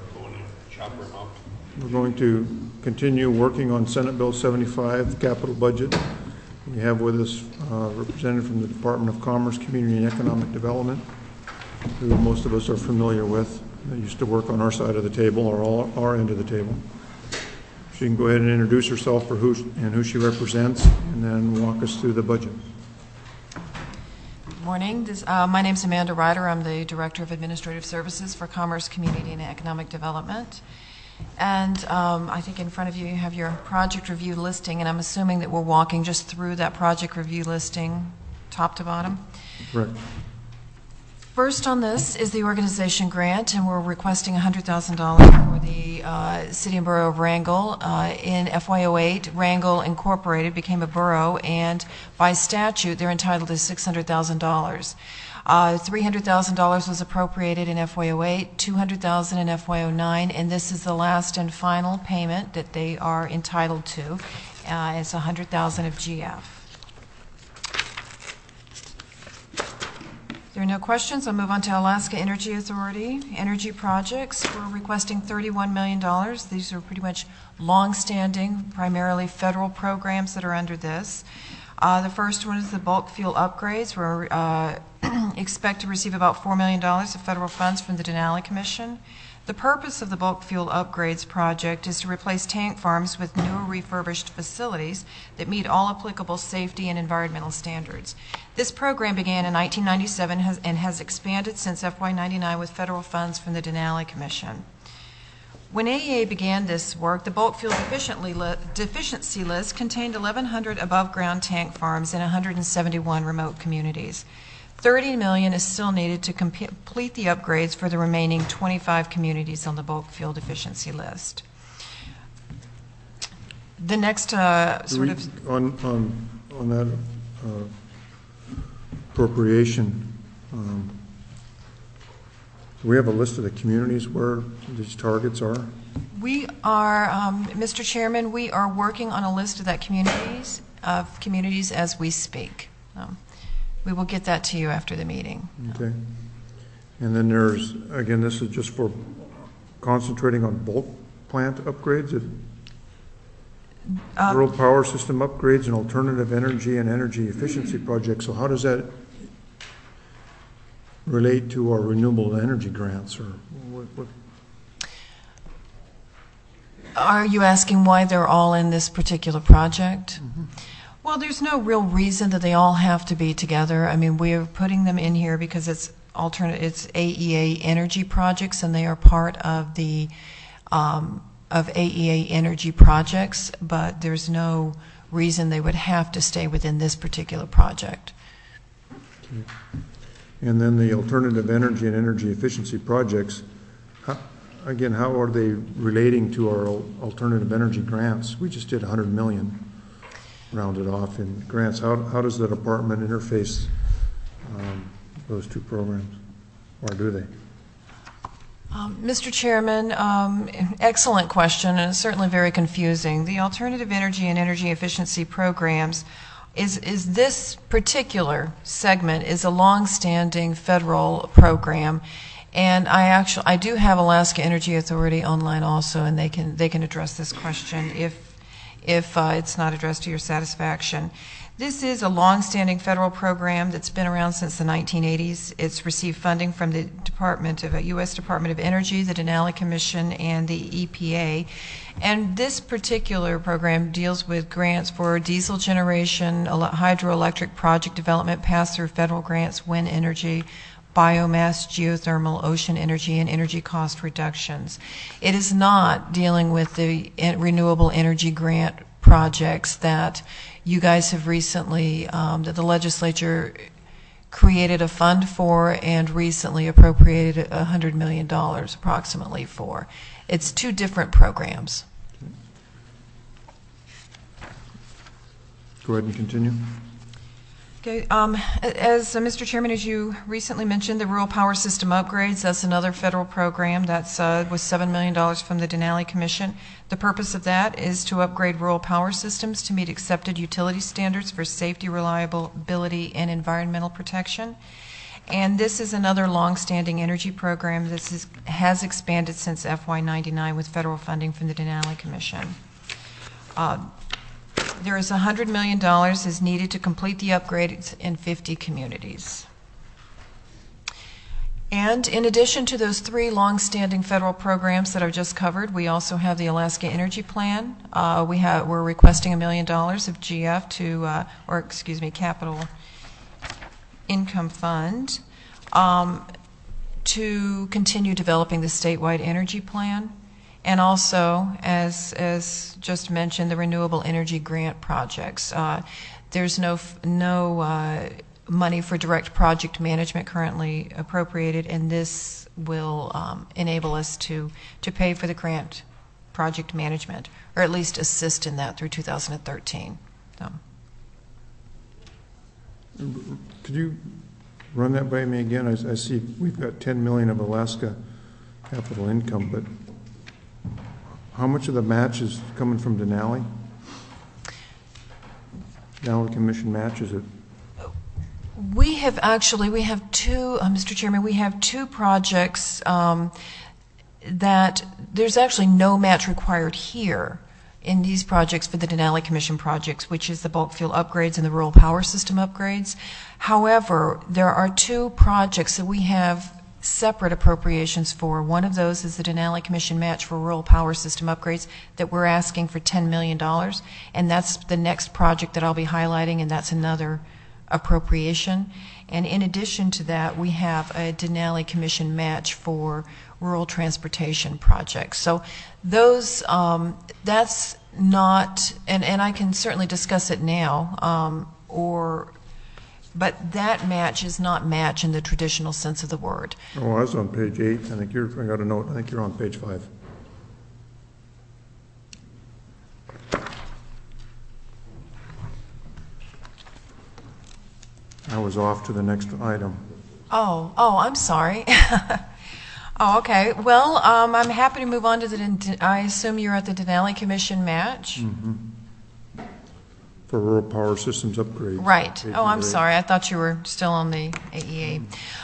We're going to continue working on Senate Bill 75, the capital budget. We have with us a representative from the Department of Commerce, Community and Economic Development, who most of us are familiar with. They used to work on our side of the table, or our end of the table. She can go ahead and introduce herself for who she represents, and then walk us through the budget.
Good morning. My name is Amanda Ryder. I'm the Director of Administrative Services for Commerce, Community, and Economic Development. And I think in front of you you have your project review listing, and I'm assuming that we're walking just through that project review listing, top to bottom.
Correct.
First on this is the organization grant, and we're requesting $100,000 for the City and Borough of Wrangell. In FY08, Wrangell Incorporated became a borough, and by statute, they're entitled to $600,000. $300,000 was appropriated in FY08, $200,000 in FY09, and this is the last and final payment that they are entitled to. It's $100,000 of GF. If there are no questions, I'll move on to Alaska Energy Authority. Energy projects, we're requesting $31 million. These are pretty much long-standing, primarily federal programs that are under this. The first one is the bulk fuel upgrades. We expect to receive about $4 million of federal funds from the Denali Commission. The purpose of the bulk fuel upgrades project is to replace tank farms with newer refurbished facilities that meet all applicable safety and environmental standards. This program began in 1997 and has expanded since FY99 with federal funds from the Denali Commission. When AEA began this work, the bulk fuel deficiency list contained 1,100 above-ground tank farms in 171 remote communities. $30 million is still needed to complete the upgrades for the remaining 25 communities on the bulk fuel deficiency list. The next sort of...
On that appropriation, do we have a list of the communities where these targets are?
We are, Mr. Chairman, we are working on a list of that communities as we speak. We will get that to you after the meeting.
Okay. And then there's, again, this is just for concentrating on bulk plant upgrades, rural power system upgrades and alternative energy and energy efficiency projects. So how does that relate to our renewable energy grants, or what?
Are you asking why they're all in this particular project? Mm-hmm. Well, there's no real reason that they all have to be together. I mean, we're putting them in here because it's AEA energy projects, and they are part of the of AEA energy projects, but there's no reason they would have to stay within this particular project.
Okay. And then the alternative energy and energy efficiency projects, how are they relating to our alternative energy grants? We just did $100 million. Rounded off in grants. How does the department interface those two programs, or do they?
Mr. Chairman, excellent question, and it's certainly very confusing. The alternative energy and energy efficiency programs is this particular segment is a long-standing federal program, and I do have Alaska Energy Authority online also, and they can address this question if it's not addressed to your satisfaction. This is a long-standing federal program that's been around since the 1980s. It's received funding from the U.S. Department of Energy, the Denali Commission, and the EPA. And this particular program deals with grants for diesel generation, hydroelectric project development, pass-through federal grants, wind energy, biomass, geothermal, ocean energy, and energy cost reductions. It is not dealing with the renewable energy grant projects that you guys have recently, that the legislature created a fund for and recently appropriated $100 million approximately for. It's two different programs.
Go ahead and continue.
Okay, as Mr. Chairman, as you recently mentioned, the Rural Power System Upgrades, that's another federal program. That's was $7 million from the Denali Commission. The purpose of that is to upgrade rural power systems to meet accepted utility standards for safety, reliability, and environmental protection. And this is another long-standing energy program. This has expanded since FY99 with federal funding from the Denali Commission. There is $100 million is needed to complete the upgrades in 50 communities. And in addition to those 3 long-standing federal programs that I've just covered, we also have the Alaska Energy Plan. We're requesting $1 million of GF Capital Income Fund, to continue developing the statewide energy plan, and also, as just mentioned, the renewable energy grant projects. There's no money for direct project management currently appropriated, and this will enable us to pay for the grant project management, or at least assist in that through 2013. So.
Could you run that by me again? I see we've got $10 million of Alaska capital income, but how much of the match is coming from Denali? Denali Commission match, is it?
We have two, Mr. Chairman, we have 2 projects that there's actually no match required here in these projects for the Denali Commission projects, which is the bulk fuel upgrades and the rural power system upgrades. However, there are 2 projects that we have separate appropriations for. One of those is the Denali Commission match for rural power system upgrades that we're asking for $10 million, and that's the next project that I'll be highlighting, and that's another appropriation. And in addition to that, we have a Denali Commission match for rural transportation projects. So those, that's not, and I can certainly discuss it now, but that match is not match in the traditional sense of the word.
Oh, I was on page 8. I got a note. I think you're on page 5. I was off to the next item.
Oh, I'm sorry. Oh, okay. Well, I'm happy to move on to I assume you're at the Denali Commission match?
Mm-hmm. For rural power systems upgrades.
Right. Oh, I'm sorry. I thought you were still on the AEA.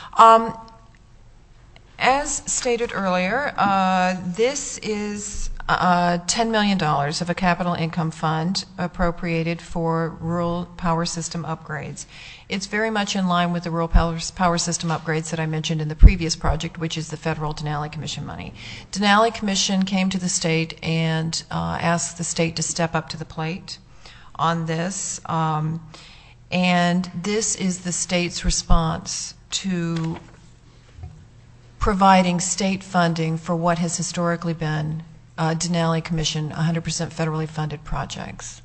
As stated earlier, this is $10 million of a capital income fund appropriated for rural power system upgrades. It's very much in line with the rural power system upgrades that I mentioned in the previous project, which is the federal Denali Commission money. Denali Commission came to the state and asked the state to step up to the plate on this, and this is the state's response to providing state funding for what has historically been Denali Commission 100% federally funded projects.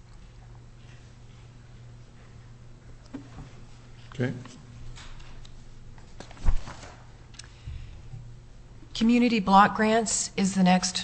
Okay.
Community block grants is the next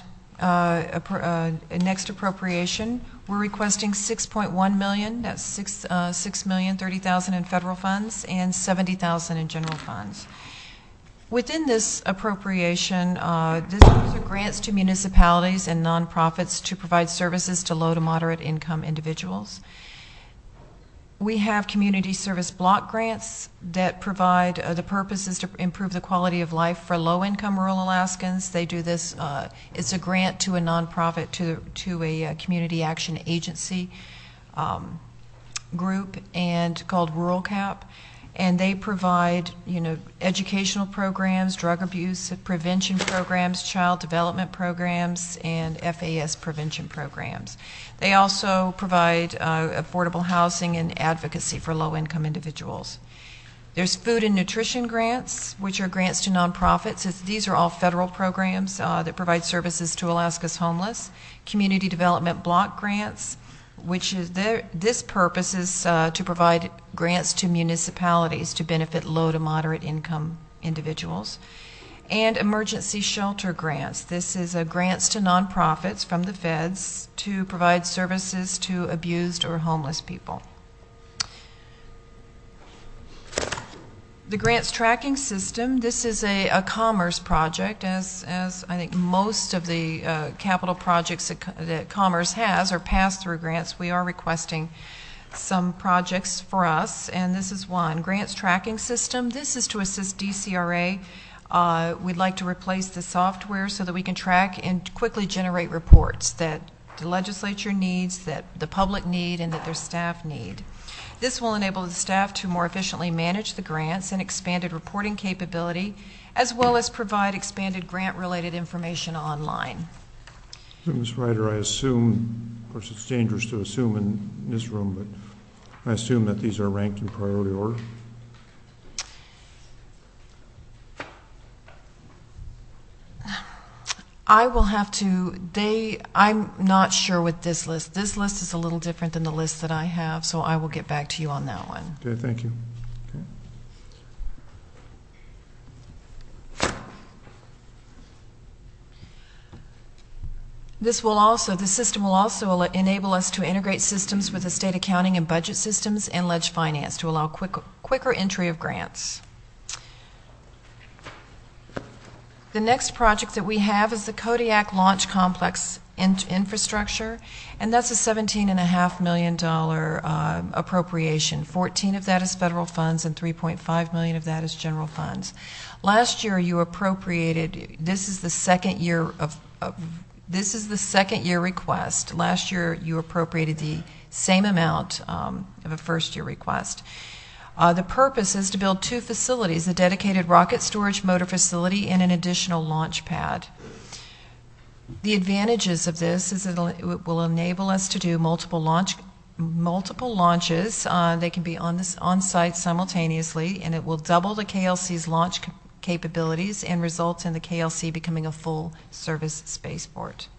appropriation. We're requesting $6.1 million. That's $6,030,000 in federal funds and $70,000 in general funds. Within this appropriation, these are grants to municipalities and nonprofits to provide services to low to moderate income individuals. We have community service block grants that provide, the purpose is to improve the quality of life for low-income rural Alaskans. They do this, it's a grant to a nonprofit, to a community action agency group and called Rural Cap. And they provide, educational programs, drug abuse prevention programs, child development programs, and FAS prevention programs. They also provide affordable housing and advocacy for low-income individuals. There's food and nutrition grants, which are grants to nonprofits. These are all federal programs that provide services to Alaska's homeless. Community development block grants, which is this purpose is to provide grants to municipalities to benefit low to moderate income individuals. And emergency shelter grants. This is grants to nonprofits from the feds to provide services to abused or homeless people. The grants tracking system, this is a commerce project, as I think most of the capital projects that Commerce has are pass-through grants. We are requesting some projects for us, and this is one. Grants tracking system. This is to assist DCRA. We'd like to replace the software so that we can track and quickly generate reports that the legislature needs, that the public need, and that their staff need. This will enable the staff to more efficiently manage the grants and expanded reporting capability, as well as provide expanded grant-related information online.
So, Ms. Ryder, I assume, of course it's dangerous to assume in this room, but I assume that these are ranked in priority order?
I will have to, I'm not sure with this list. This list is a little different than the list that I have, so I will get back to you on that one.
Okay, thank you. Okay.
The system will also enable us to integrate systems with the state accounting and budget systems and Ledge Finance to allow quicker entry of grants. The next project that we have is the Kodiak Launch Complex infrastructure, and that's a $17.5 million appropriation. 14 of that is federal funds and $3.5 million of that is general funds. Last year you appropriated, this is the second year request. Last year you appropriated the same amount of a first year request. The purpose is to build 2 facilities, a dedicated rocket storage motor facility and an additional launch pad. The advantages of this is that it will enable us to do multiple launches. They can be on site simultaneously, and it will double the KLC's launch capabilities and result in the KLC becoming a full-service spaceport.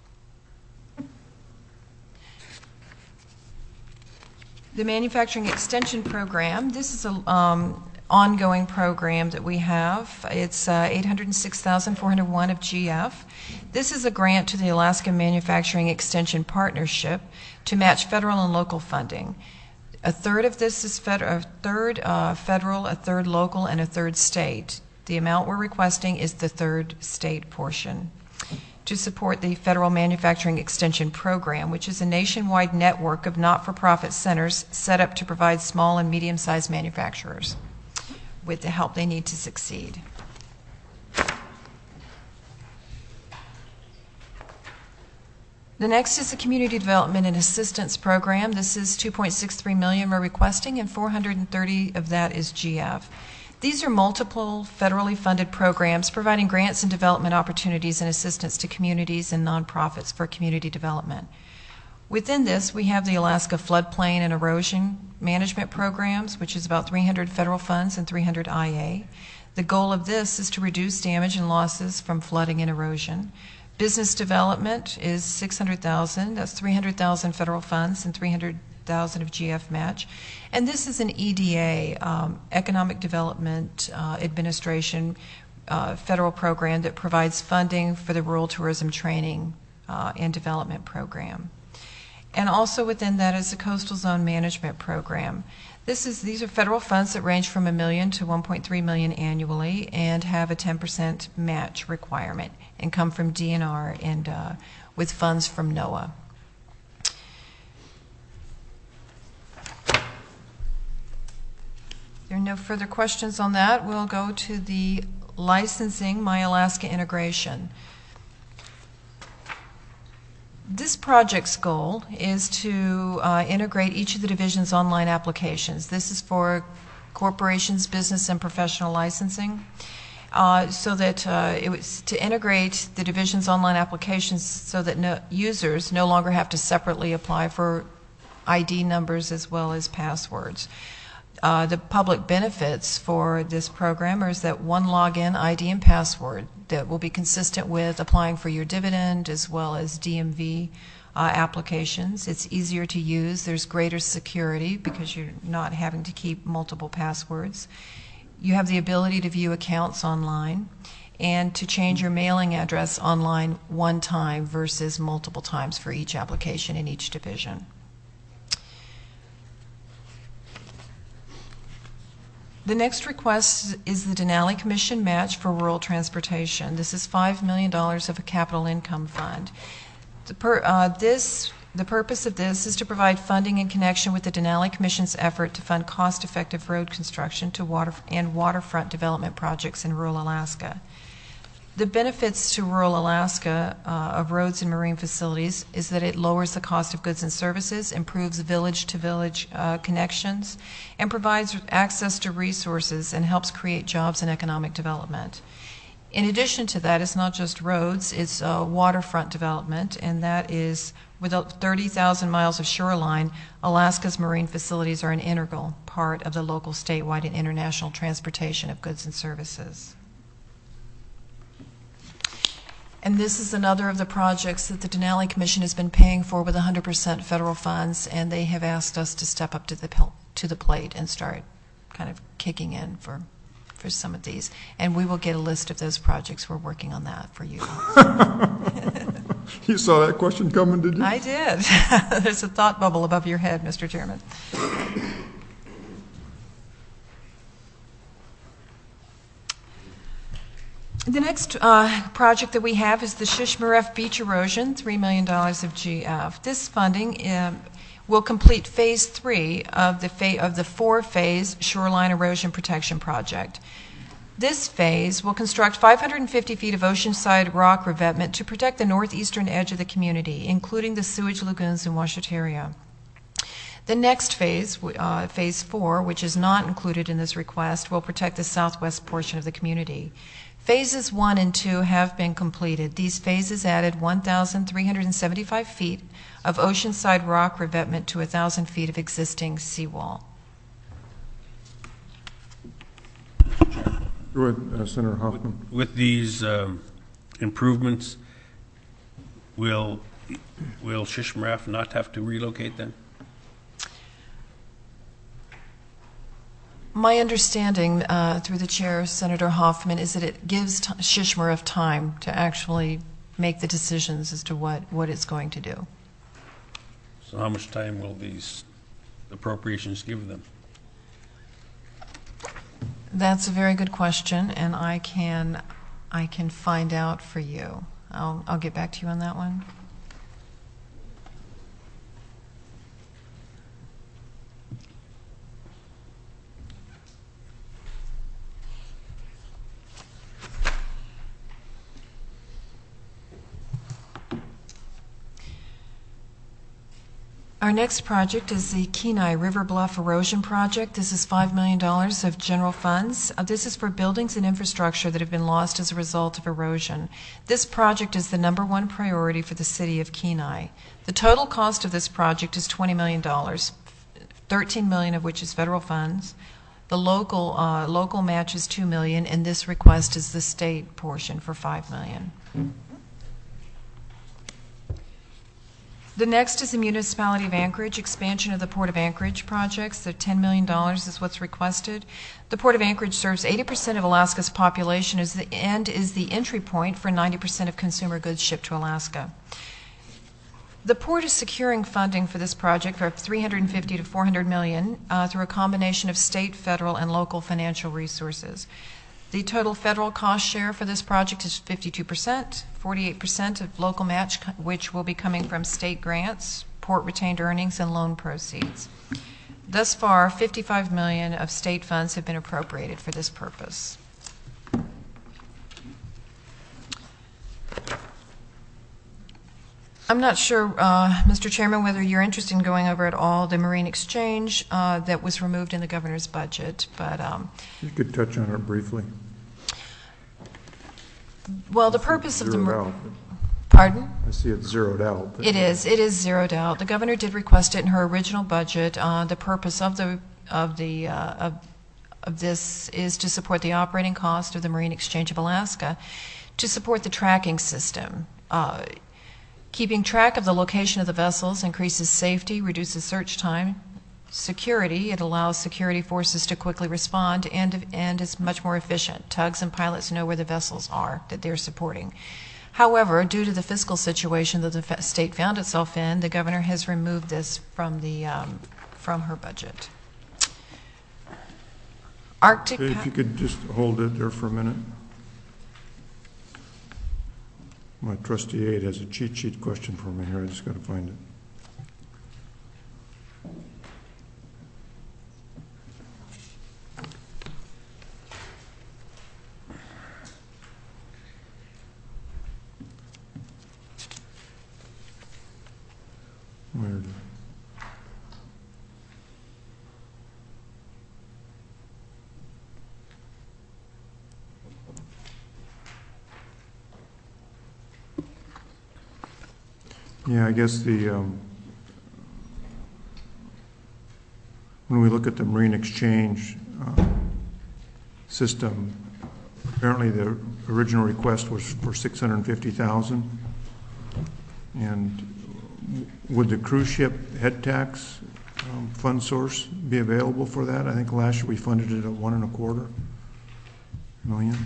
The Manufacturing Extension Program, this is an ongoing program that we have. It's $806,401 of GF. This is a grant to the Alaska Manufacturing Extension Partnership to match federal and local funding. A third of this is federal, a third local, and a third state. The amount we're requesting is the third state portion, to support the Federal Manufacturing Extension Program, which is a nationwide network of not-for-profit centers set up to provide small and medium-sized manufacturers with the help they need to succeed. The next is the Community Development and Assistance Program. This is $2.63 million we're requesting, and $430 of that is GF. These are multiple federally funded programs providing grants and development opportunities and assistance to communities and nonprofits for community development. Within this, we have the Alaska Floodplain and Erosion Management Programs, which is about 300 federal funds and 300 IA. The goal of this is to reduce damage and losses from flooding and erosion. Business development is $600,000. That's 300,000 federal funds and 300,000 of GF match. And this is an EDA, Economic Development Administration federal program that provides funding for the Rural Tourism Training and Development Program. And also within that is the Coastal Zone Management Program. These are federal funds that range from $1 million to $1.3 million annually and have a 10% match requirement and come from DNR and with funds from NOAA. If there are no further questions on that, we'll go to the licensing MyAlaska integration. This project's goal is to integrate each of the division's online applications. This is for corporations, business, and professional licensing, so that it was to integrate the division's online applications so that users no longer have to separately apply for ID numbers as well as passwords. The public benefits for this program is that one login, ID, and password that will be consistent with applying for your dividend as well as DMV applications. It's easier to use. There's greater security because you're not having to keep multiple passwords. You have the ability to view accounts online and to change your mailing address online one time versus multiple times for each application in each division. The next request is the Denali Commission match for rural transportation. This is $5 million of a capital income fund. This The purpose of this is to provide funding in connection with the Denali Commission's effort to fund cost-effective road construction to waterfront development projects in rural Alaska. The benefits to rural Alaska of roads and marine facilities is that it lowers the cost of goods and services, improves village-to-village connections, and provides access to resources and helps create jobs and economic development. In addition to that, it's not just roads, it's waterfront development, and that is, with 30,000 miles of shoreline, Alaska's marine facilities are an integral part of the local, statewide, and international transportation of goods and services. And this is another of the projects that the Denali Commission has been paying for with 100% federal funds, and they have asked us to step up to the plate and start kind of kicking in for some of these. And we will get a list of those projects. We're working on that for you.
You saw that question coming, did you?
I did. There's a thought bubble above your head, Mr. Chairman. The next project that we have is the Shishmaref Beach Erosion, $3 million of GF. This funding will complete Phase 3 of the four-phase shoreline erosion protection project. This phase will construct 550 feet of oceanside rock revetment to protect the northeastern edge of the community, including the sewage lagoons in Washitaria. The next phase, Phase 4, which is not included in this request, will protect the southwest portion of the community. Phases 1 and 2 have been completed. These phases added 1,375 feet of oceanside rock revetment to 1,000 feet of existing seawall.
Go ahead, Senator Hoffman.
With these improvements, will Shishmaref not have to relocate then?
My understanding, through the chair, Senator Hoffman, is that it gives Shishmaref time to actually make the decisions as to what it's going to do.
So how much time will these appropriations give them?
That's a very good question, and I can find out for you. I'll get back to you on that one. Our next project is the Kenai River Bluff Erosion Project. This is $5 million of general funds. This is for buildings and infrastructure that have been lost as a result of erosion. This project is the #1 priority for the city of Kenai. The total cost of this project is $20 million, $13 million of which is federal funds. The local match is $2 million, and this request is the state portion for $5 million. The next is the Municipality of Anchorage expansion of the Port of Anchorage projects. The $10 million is what's requested. The Port of Anchorage serves 80% of Alaska's population and is the entry point for 90% of consumer goods shipped to Alaska. The port is securing funding for this project for $350 to $400 million through a combination of state, federal, and local financial resources. The total federal cost share for this project is 52%, 48% of local match, which will be coming from state grants, port retained earnings, and loan proceeds. Thus far, $55 million of state funds have been appropriated for this purpose. I'm not sure, Mr. Chairman, whether you're interested in going over at all the Marine Exchange that was removed in the governor's budget, but
you could touch on it briefly.
Well, the purpose of
the
pardon?
I see it's zeroed out.
It is zeroed out. The governor did request it in her original budget. The purpose of this is to support the operating cost of the Marine Exchange of Alaska, to support the tracking system. Keeping track of the location of the vessels increases safety, reduces search time, security. It allows security forces to quickly respond and is much more efficient. Tugs and pilots know where the vessels are that they're supporting. However, due to the fiscal situation that the state found itself in, the governor has removed this from her budget. Arctic.
If you could just hold it there for a minute. My trustee aide has a cheat sheet question for me here. I just got to find it. Weird. Yeah, I guess when we look at the marine exchange system, apparently the original request was for $650,000. And would the cruise ship head tax fund source be available for that? I think last year we funded it at $1.25 million.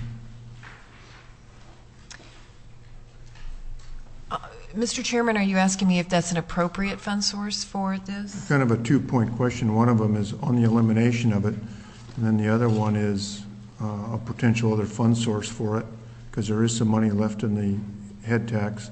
Mr. Chairman, are you asking me if that's an appropriate fund source for this?
Kind of a two-point question. One of them is on the elimination of it, and then the other one is a potential other fund source for it, because there is some money left in the head tax.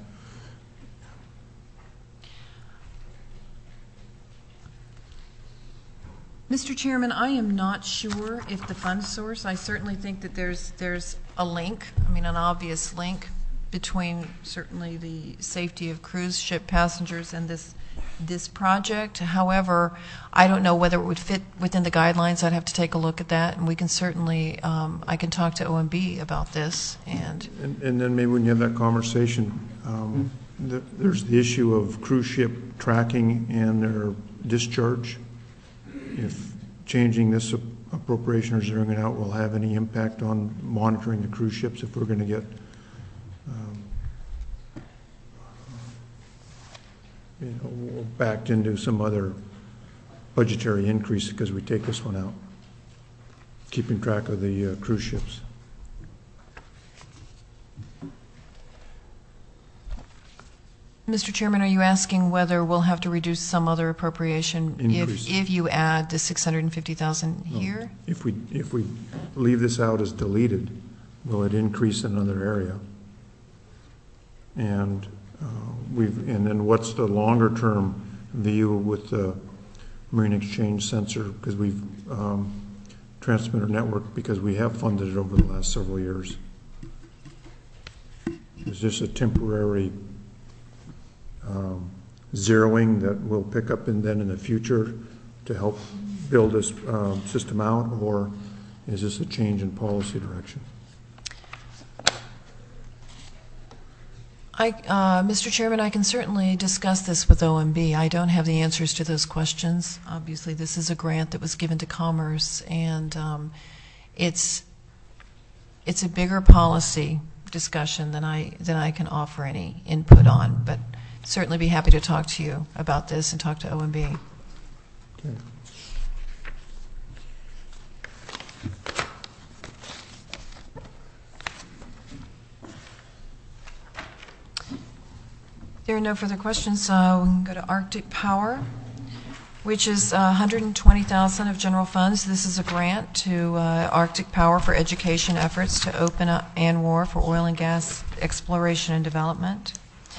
Mr. Chairman, I am not sure if the fund source, I certainly think that there's a link, I mean an obvious link between certainly the safety of cruise ship passengers and this project. However, I don't know whether it would fit within the guidelines. I'd have to take a look at that, and we can certainly, I can talk to OMB about this. And
then maybe when you have that conversation, there's the issue of cruise ship tracking and their discharge. If changing this appropriation or zeroing it out will have any impact on monitoring the cruise ships, if we're going to get backed into some other budgetary increase because we take this one out, keeping track of the cruise ships.
Mr. Chairman, are you asking whether we'll have to reduce some other appropriation if you add the $650,000 here?
If we leave this out as deleted, will it increase in another area? And and then what's the longer term view with the marine exchange sensor, because we've transmitter network, because we have funded it over the last several years. Is this a temporary zeroing that we'll pick up and then in the future to help build this system out, or is this a change in policy direction?
Mr. Chairman, I can certainly discuss this with OMB. I don't have the answers to those questions. Obviously, this is a grant that was given to Commerce, and it's a bigger policy discussion than I can offer any input on. But certainly be happy to talk to you about this and talk to OMB.
Okay.
There are no further questions, so we can go to Arctic Power, which is $120,000 of general funds. This is a grant to Arctic Power for education efforts to open up ANWR for oil and gas exploration and development.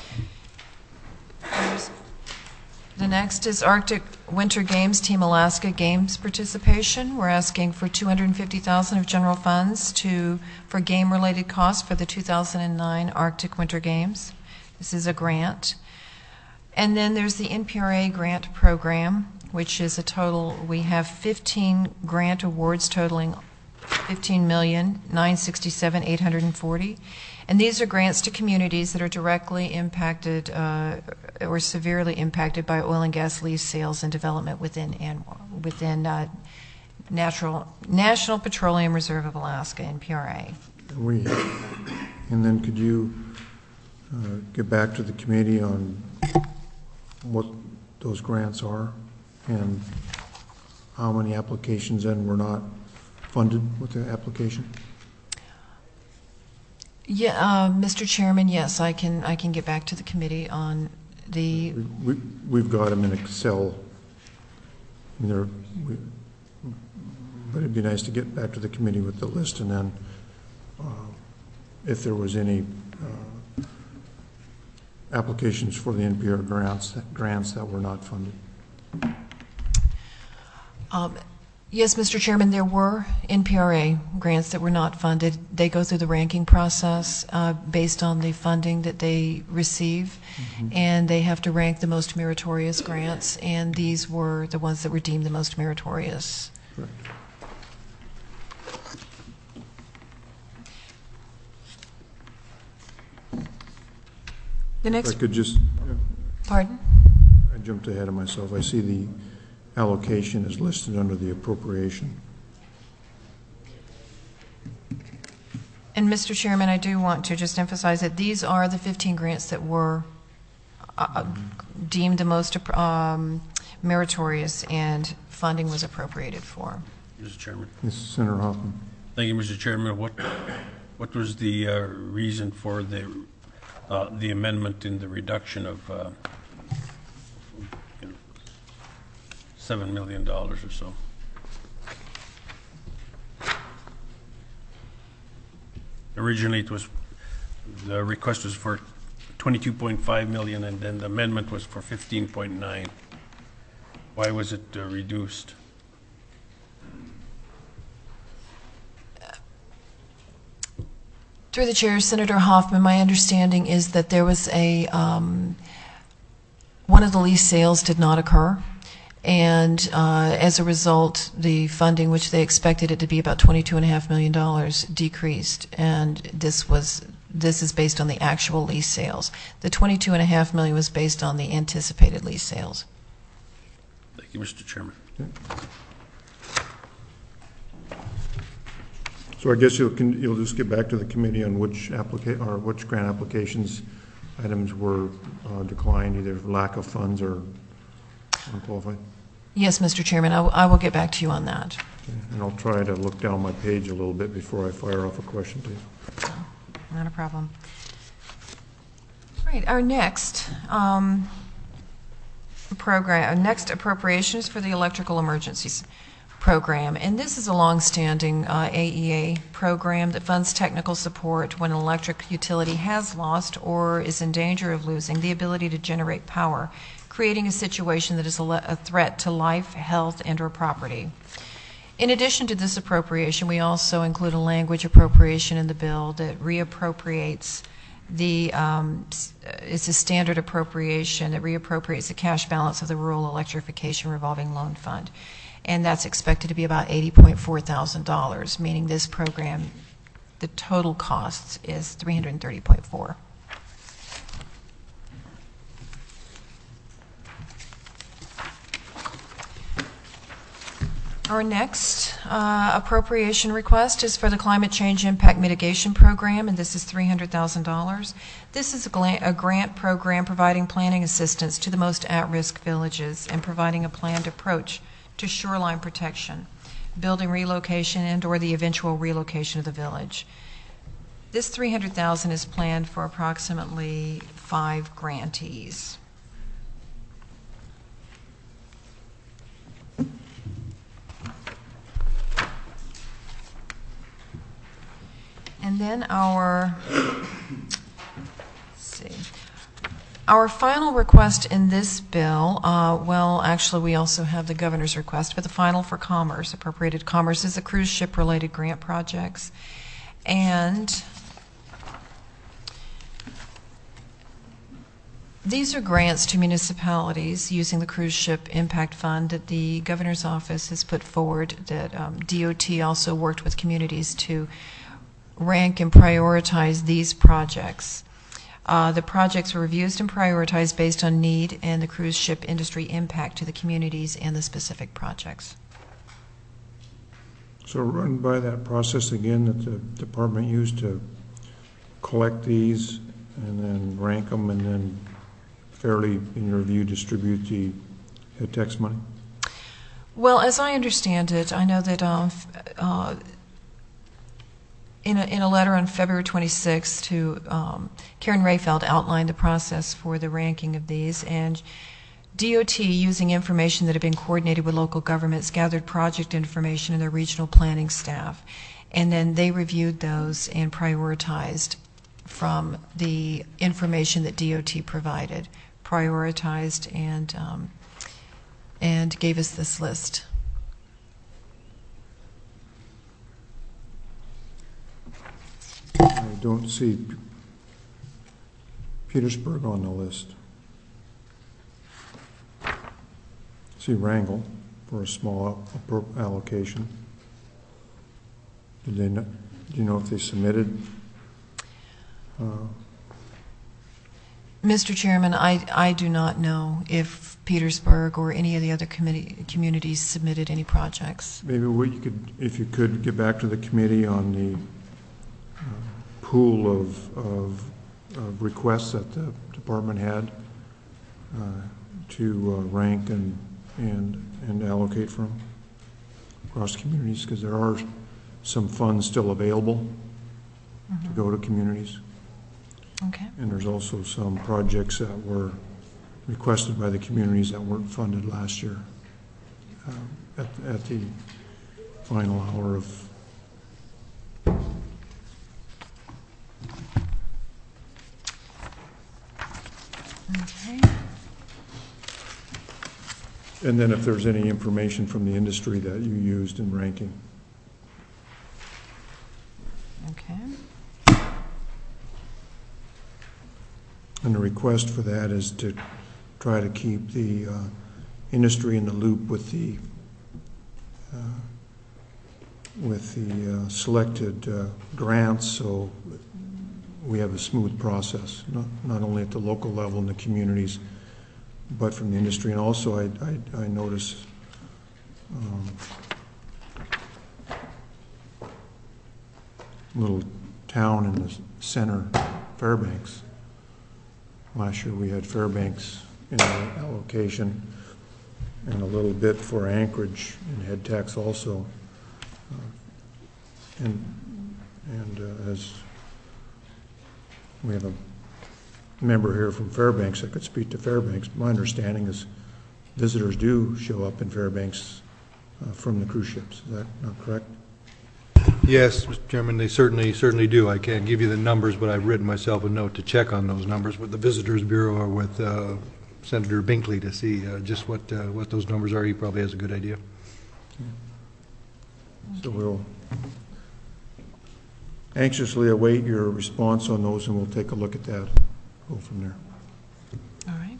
The next is Arctic Winter Games Team Alaska Games participation. We're asking for $250,000 of general funds for game-related costs for the 2009 Arctic Winter Games. This is a grant. And then there's the NPRA grant program, which is a total, we have 15 grant awards totaling $15,967,840. And these are grants to communities that are directly impacted or severely impacted by oil and gas lease sales and development within National Petroleum Reserve of Alaska, NPRA.
And then could you get back to the committee on what those grants are and how many applications then were not funded with the application?
Yeah, Mr. Chairman, yes, I can get back to the committee on the.
We've got them in Excel. But it'd be nice to get back to the committee with the list, and then if there was any applications for the NPR grants that were not funded.
Yes, Mr. Chairman, there were NPRA grants that were not funded. They go through the ranking process based on the funding that they receive, and they have to rank the most meritorious grants, and these were the ones that were deemed the most meritorious.
Correct.
The
If
next,
I could just,
pardon?
I jumped ahead of myself. I see the allocation is listed under the appropriation.
And Mr. Chairman, I do want to just emphasize that these are the 15 grants that were deemed the most meritorious and funding was appropriated for.
Mr. Chairman.
This is Senator Hoffman.
Thank you, Mr. Chairman. What was the reason for the amendment in the reduction of $7 million or so? Originally, the request was for 22.5 million, and then the amendment was for 15.9. Why was it reduced?
Through the chair, Senator Hoffman, my understanding is that there was one of the lease sales did not occur, and as a result, the funding, which they expected it to be about $22.5 million, decreased, and this is based on the actual lease sales. The $22.5 million was based on the anticipated lease sales.
Thank you, Mr. Chairman.
So I guess you'll just get back to the committee on which grant applications items were declined, either for lack of funds or unqualified.
Yes, Mr. Chairman, I will get back to you on that.
Okay. And I'll try to look down my page a little bit before I fire off a question to you.
Not a problem. All right, our next next appropriation is for the Electrical Emergencies Program, and this is a long-standing AEA program that funds technical support when an electric utility has lost or is in danger of losing the ability to generate power, creating a situation that is a threat to life, health, and/or property. In addition to this appropriation, we also include a language appropriation in the bill that reappropriates it's a standard appropriation that reappropriates the cash balance of the Rural Electrification Revolving Loan Fund. And that's expected to be about $80,400, meaning this program, the total cost is $330.4. Our next appropriation request is for the Climate Change Impact Mitigation Program, and this is $300,000. This is a grant program providing planning assistance to the most at-risk villages and providing a planned approach to shoreline protection, building relocation, and/or the eventual relocation of the village. This $300,000 is planned for approximately 5 grantees. And then our final request in this bill, well, actually we also have the governor's request, but the final for Commerce, appropriated Commerce, is the cruise ship related grant projects. And these are grants to municipalities using the Cruise Ship Impact Fund that the governor's office has put forward, that DOT also worked with communities to rank and prioritize these projects. The projects were reviewed and prioritized based on need and the cruise ship industry impact to the communities and the specific projects.
So run by that process again that the department used to collect these and then rank them and then fairly, in your view, distribute the HITEX money?
Well, as I understand it, I know that in a letter on February 26th to Karen Rayfeld outlined the process for the ranking of these, and DOT, using information that had been coordinated with local governments, gathered project information in their regional planning staff, and then they reviewed those and prioritized from the information that DOT provided, prioritized and gave us this list.
don't see Petersburg on the list. See Wrangell for a small allocation. Did they do you know if they submitted?
Mr. Chairman, I do not know if Petersburg or any of the other communities submitted any projects.
Maybe what you could, if you could, get back to the committee on the pool of requests that the department had to rank and allocate from across communities, because there are some funds still available to go to communities.
Okay.
And there's also some projects that were requested by the communities that weren't funded last year at the final hour of.
Okay.
And then if there's any information from the industry that you used in ranking.
Okay.
And the request for that is to try to keep the industry in the loop with the selected grants, so we have a smooth process, not only at the local level in the communities, but from the industry. And also I notice little town in the center, Fairbanks. Last year we had Fairbanks in the allocation and a little bit for Anchorage and head tax also. As we have a member here from Fairbanks that could speak to Fairbanks, my understanding is visitors do show up in Fairbanks from the cruise ships. Is that not correct?
Yes, Mr. Chairman, they certainly do. I can't give you the numbers, but I've written myself a note to check on those numbers with the Visitors Bureau or with Senator Binkley to see just what those numbers are. He probably has a good idea.
So we'll anxiously await your response on those, and we'll take a look at that. Go from there.
All right.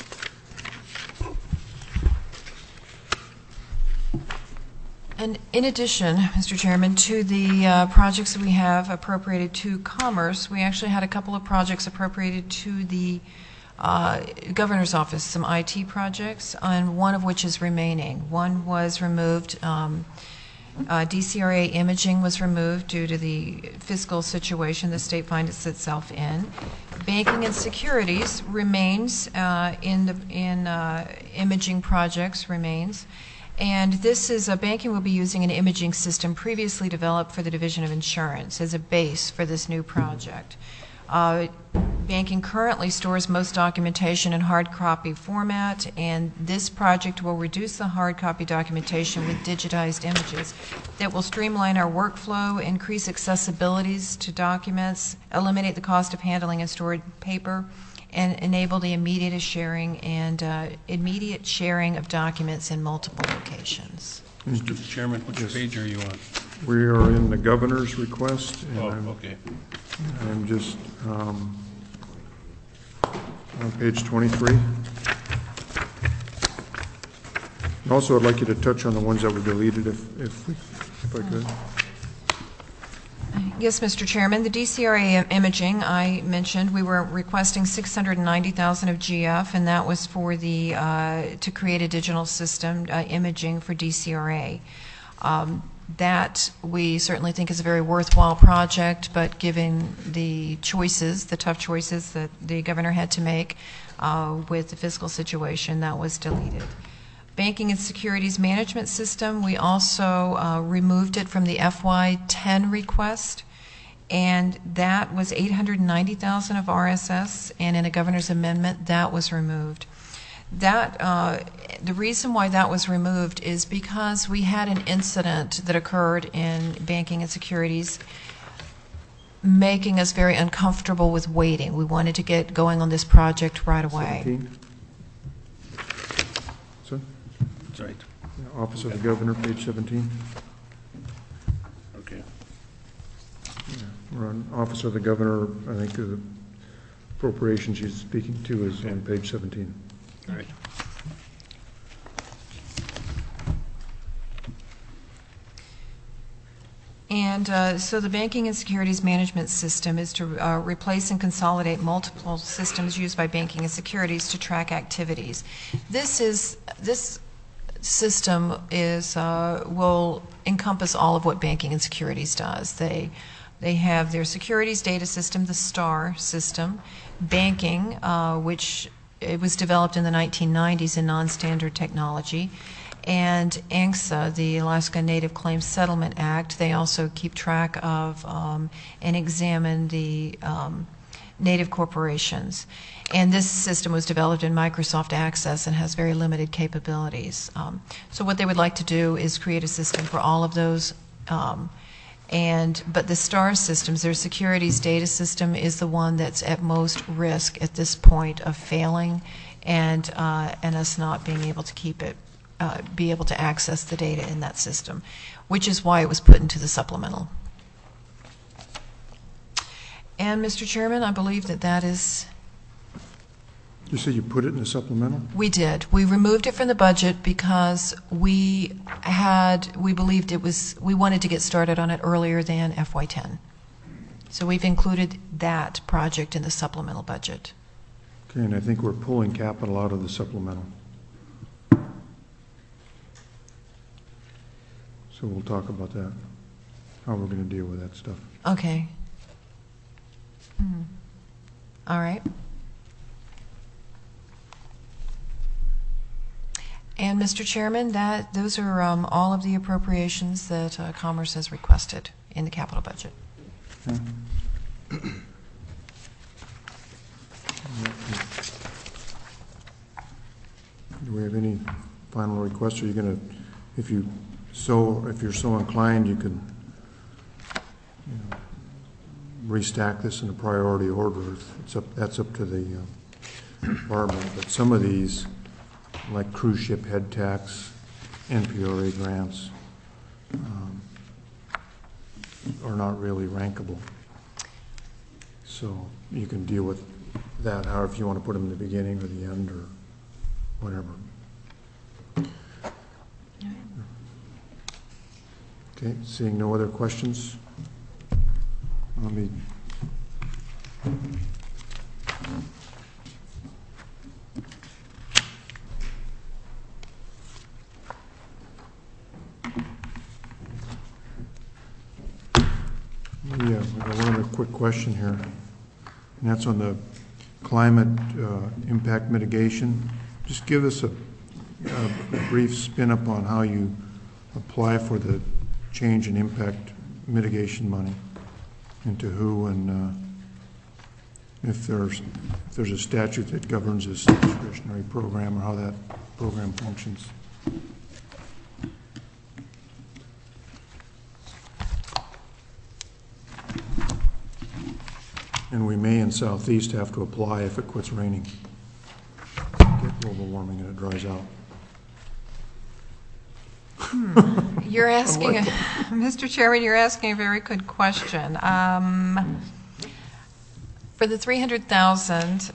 And in addition, Mr. Chairman, to the projects that we have appropriated to Commerce, we actually had a couple of projects appropriated to the Governor's Office, some IT projects, and one of which is remaining. One was removed. DCRA imaging was removed due to the fiscal situation the state finds itself in. Banking and securities remains in imaging projects remains. And this is banking will be using an imaging system previously developed for the Division of Insurance as a base for this new project. Banking currently stores most documentation in hard copy format, and this project will reduce the hard copy documentation with digitized images that will streamline our workflow, increase accessibilities to documents, eliminate the cost of handling and stored paper, and enable the immediate sharing of documents in multiple locations.
Mr. Chairman, which page are you on?
We are in the governor's request, and
okay.
I'm just on page 23. And also, I'd like you to touch on the ones that were deleted, if I could.
Yes, Mr. Chairman. The DCRA imaging I mentioned, we were requesting $690,000 of GF, and that was for the to create a digital system imaging for DCRA. That we certainly think is a very worthwhile project, but given the choices, the tough choices that the governor had to make with the fiscal situation, that was deleted. Banking and Securities Management System, we also removed it from the FY10 request, and that was $890,000 of RSS, and in a governor's amendment, that was removed. That the reason why that was removed is because we had an incident that occurred in Banking and Securities, making us very uncomfortable with waiting. We wanted to get going on this project right away.
17. Sir?
That's right.
Office of the Governor, page 17.
Okay.
or an officer of the governor, I think the appropriation she's speaking to is on page 17.
All right.
And so the banking and securities management system is to replace and consolidate multiple systems used by banking and securities to track activities. This system will encompass all of what banking and securities does. They have their securities data system, the STAR system, banking, which it was developed in the 1990s in non-standard technology, and ANCSA, the Alaska Native Claims Settlement Act. They also keep track of and examine the native corporations. And this system was developed in Microsoft Access and has very limited capabilities. So what they would like to do is create a system for all of those. But the STAR systems, their securities data system, is the one that's at most risk at this point of failing and us not being able to keep it, be able to access the data in that system, which is why it was put into the supplemental. And Mr. Chairman, I believe that is...
You said you put it in the supplemental?
We did. We removed it from the budget because we believed we wanted to get started on it earlier than FY10. So we've included that project in the supplemental budget.
Okay, and I think we're pulling capital out of the supplemental. So we'll talk about that, how we're going to deal with that stuff.
Okay. All right. And Mr. Chairman, those are all of the appropriations that Commerce has requested in the capital budget.
Okay. Do we have any final requests? Are you going to, if you're so inclined, you can restack this in a priority order. That's up to the department. But some of these, like cruise ship head tax, NPRA grants, are not really rankable. So you can deal with that, however, if you want to put them in the beginning or the end or whatever. Okay, seeing no other questions, let me we got one other quick question here, and that's on the climate impact mitigation. Just give us a brief spin-up on how you apply for the change in impact mitigation money, and to who, and if there's a statute that governs this discretionary program, or how that program functions. And we may in Southeast have to apply if it quits raining. Get global warming and it dries out.
You're asking, Mr. Chairman, you're asking a very good question. For the $300,000,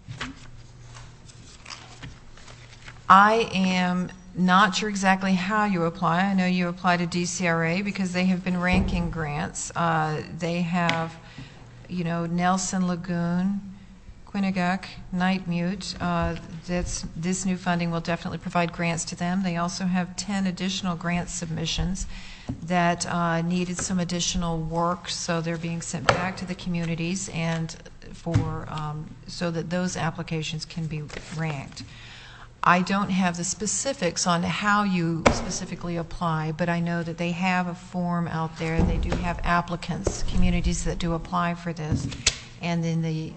I am not sure exactly how you apply. I know you apply to DCRA because they have been ranking grants. They have, Nelson Lagoon, Quinnipiac, Nightmute. This new funding will definitely provide grants to them. They also have 10 additional grant submissions that needed some additional work, so they're being sent back to the communities and so that those applications can be ranked. I don't have the specifics on how you specifically apply, but I know that they have a form out there. They do have applicants, communities that do apply for this, and then the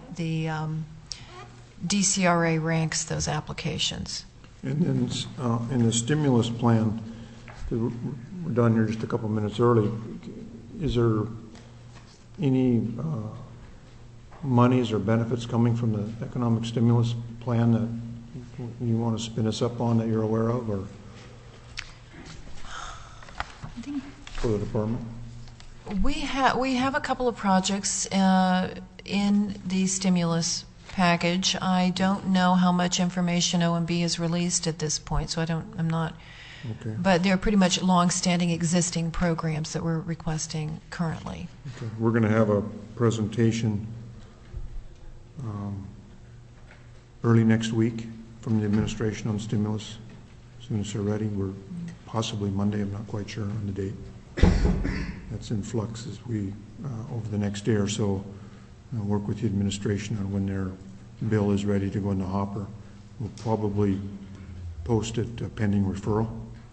DCRA ranks those applications.
And then in the stimulus plan, we're done here just a couple minutes early, is there any monies or benefits coming from the economic stimulus plan that you want to spin us up on that you're aware of, or for the department?
We have a couple of projects in the stimulus package. I don't know how much information OMB has released at this point, so I'm not.
Okay.
But they're pretty much long-standing existing programs that we're requesting currently.
Okay. We're going to have a presentation early next week from the administration on stimulus. As soon as they're ready, we're possibly Monday, I'm not quite sure on the date. That's in flux as we, over the next day or so, work with the administration on when their bill is ready to go in the hopper. We'll probably post it pending referral.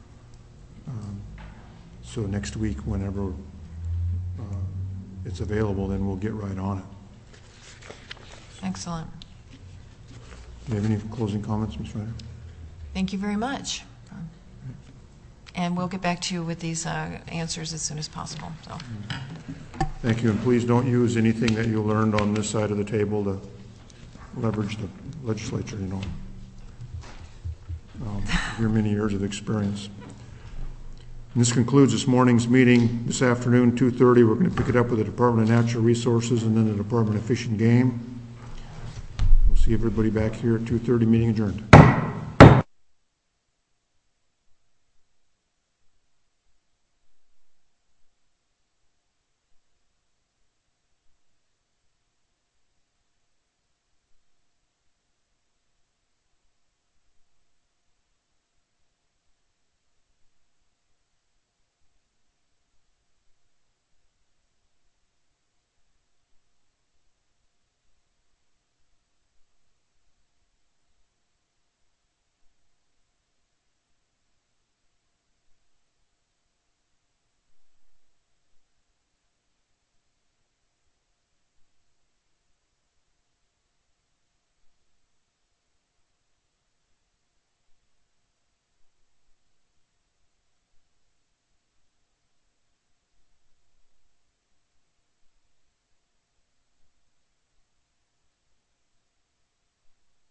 So next week, whenever it's available, then we'll get right on it.
Excellent.
Do you have any closing comments, Ms. Ryder?
Thank you very much. And we'll get back to you with these answers as soon as possible. So.
Thank you, and please don't use anything that you learned on this side of the table to leverage the legislature, you know. Your many years of experience. And this concludes this morning's meeting. This afternoon, 2:30, we're going to pick it up with the Department of Natural Resources and then the Department of Fish and Game. We'll see everybody back here at 2:30, meeting adjourned.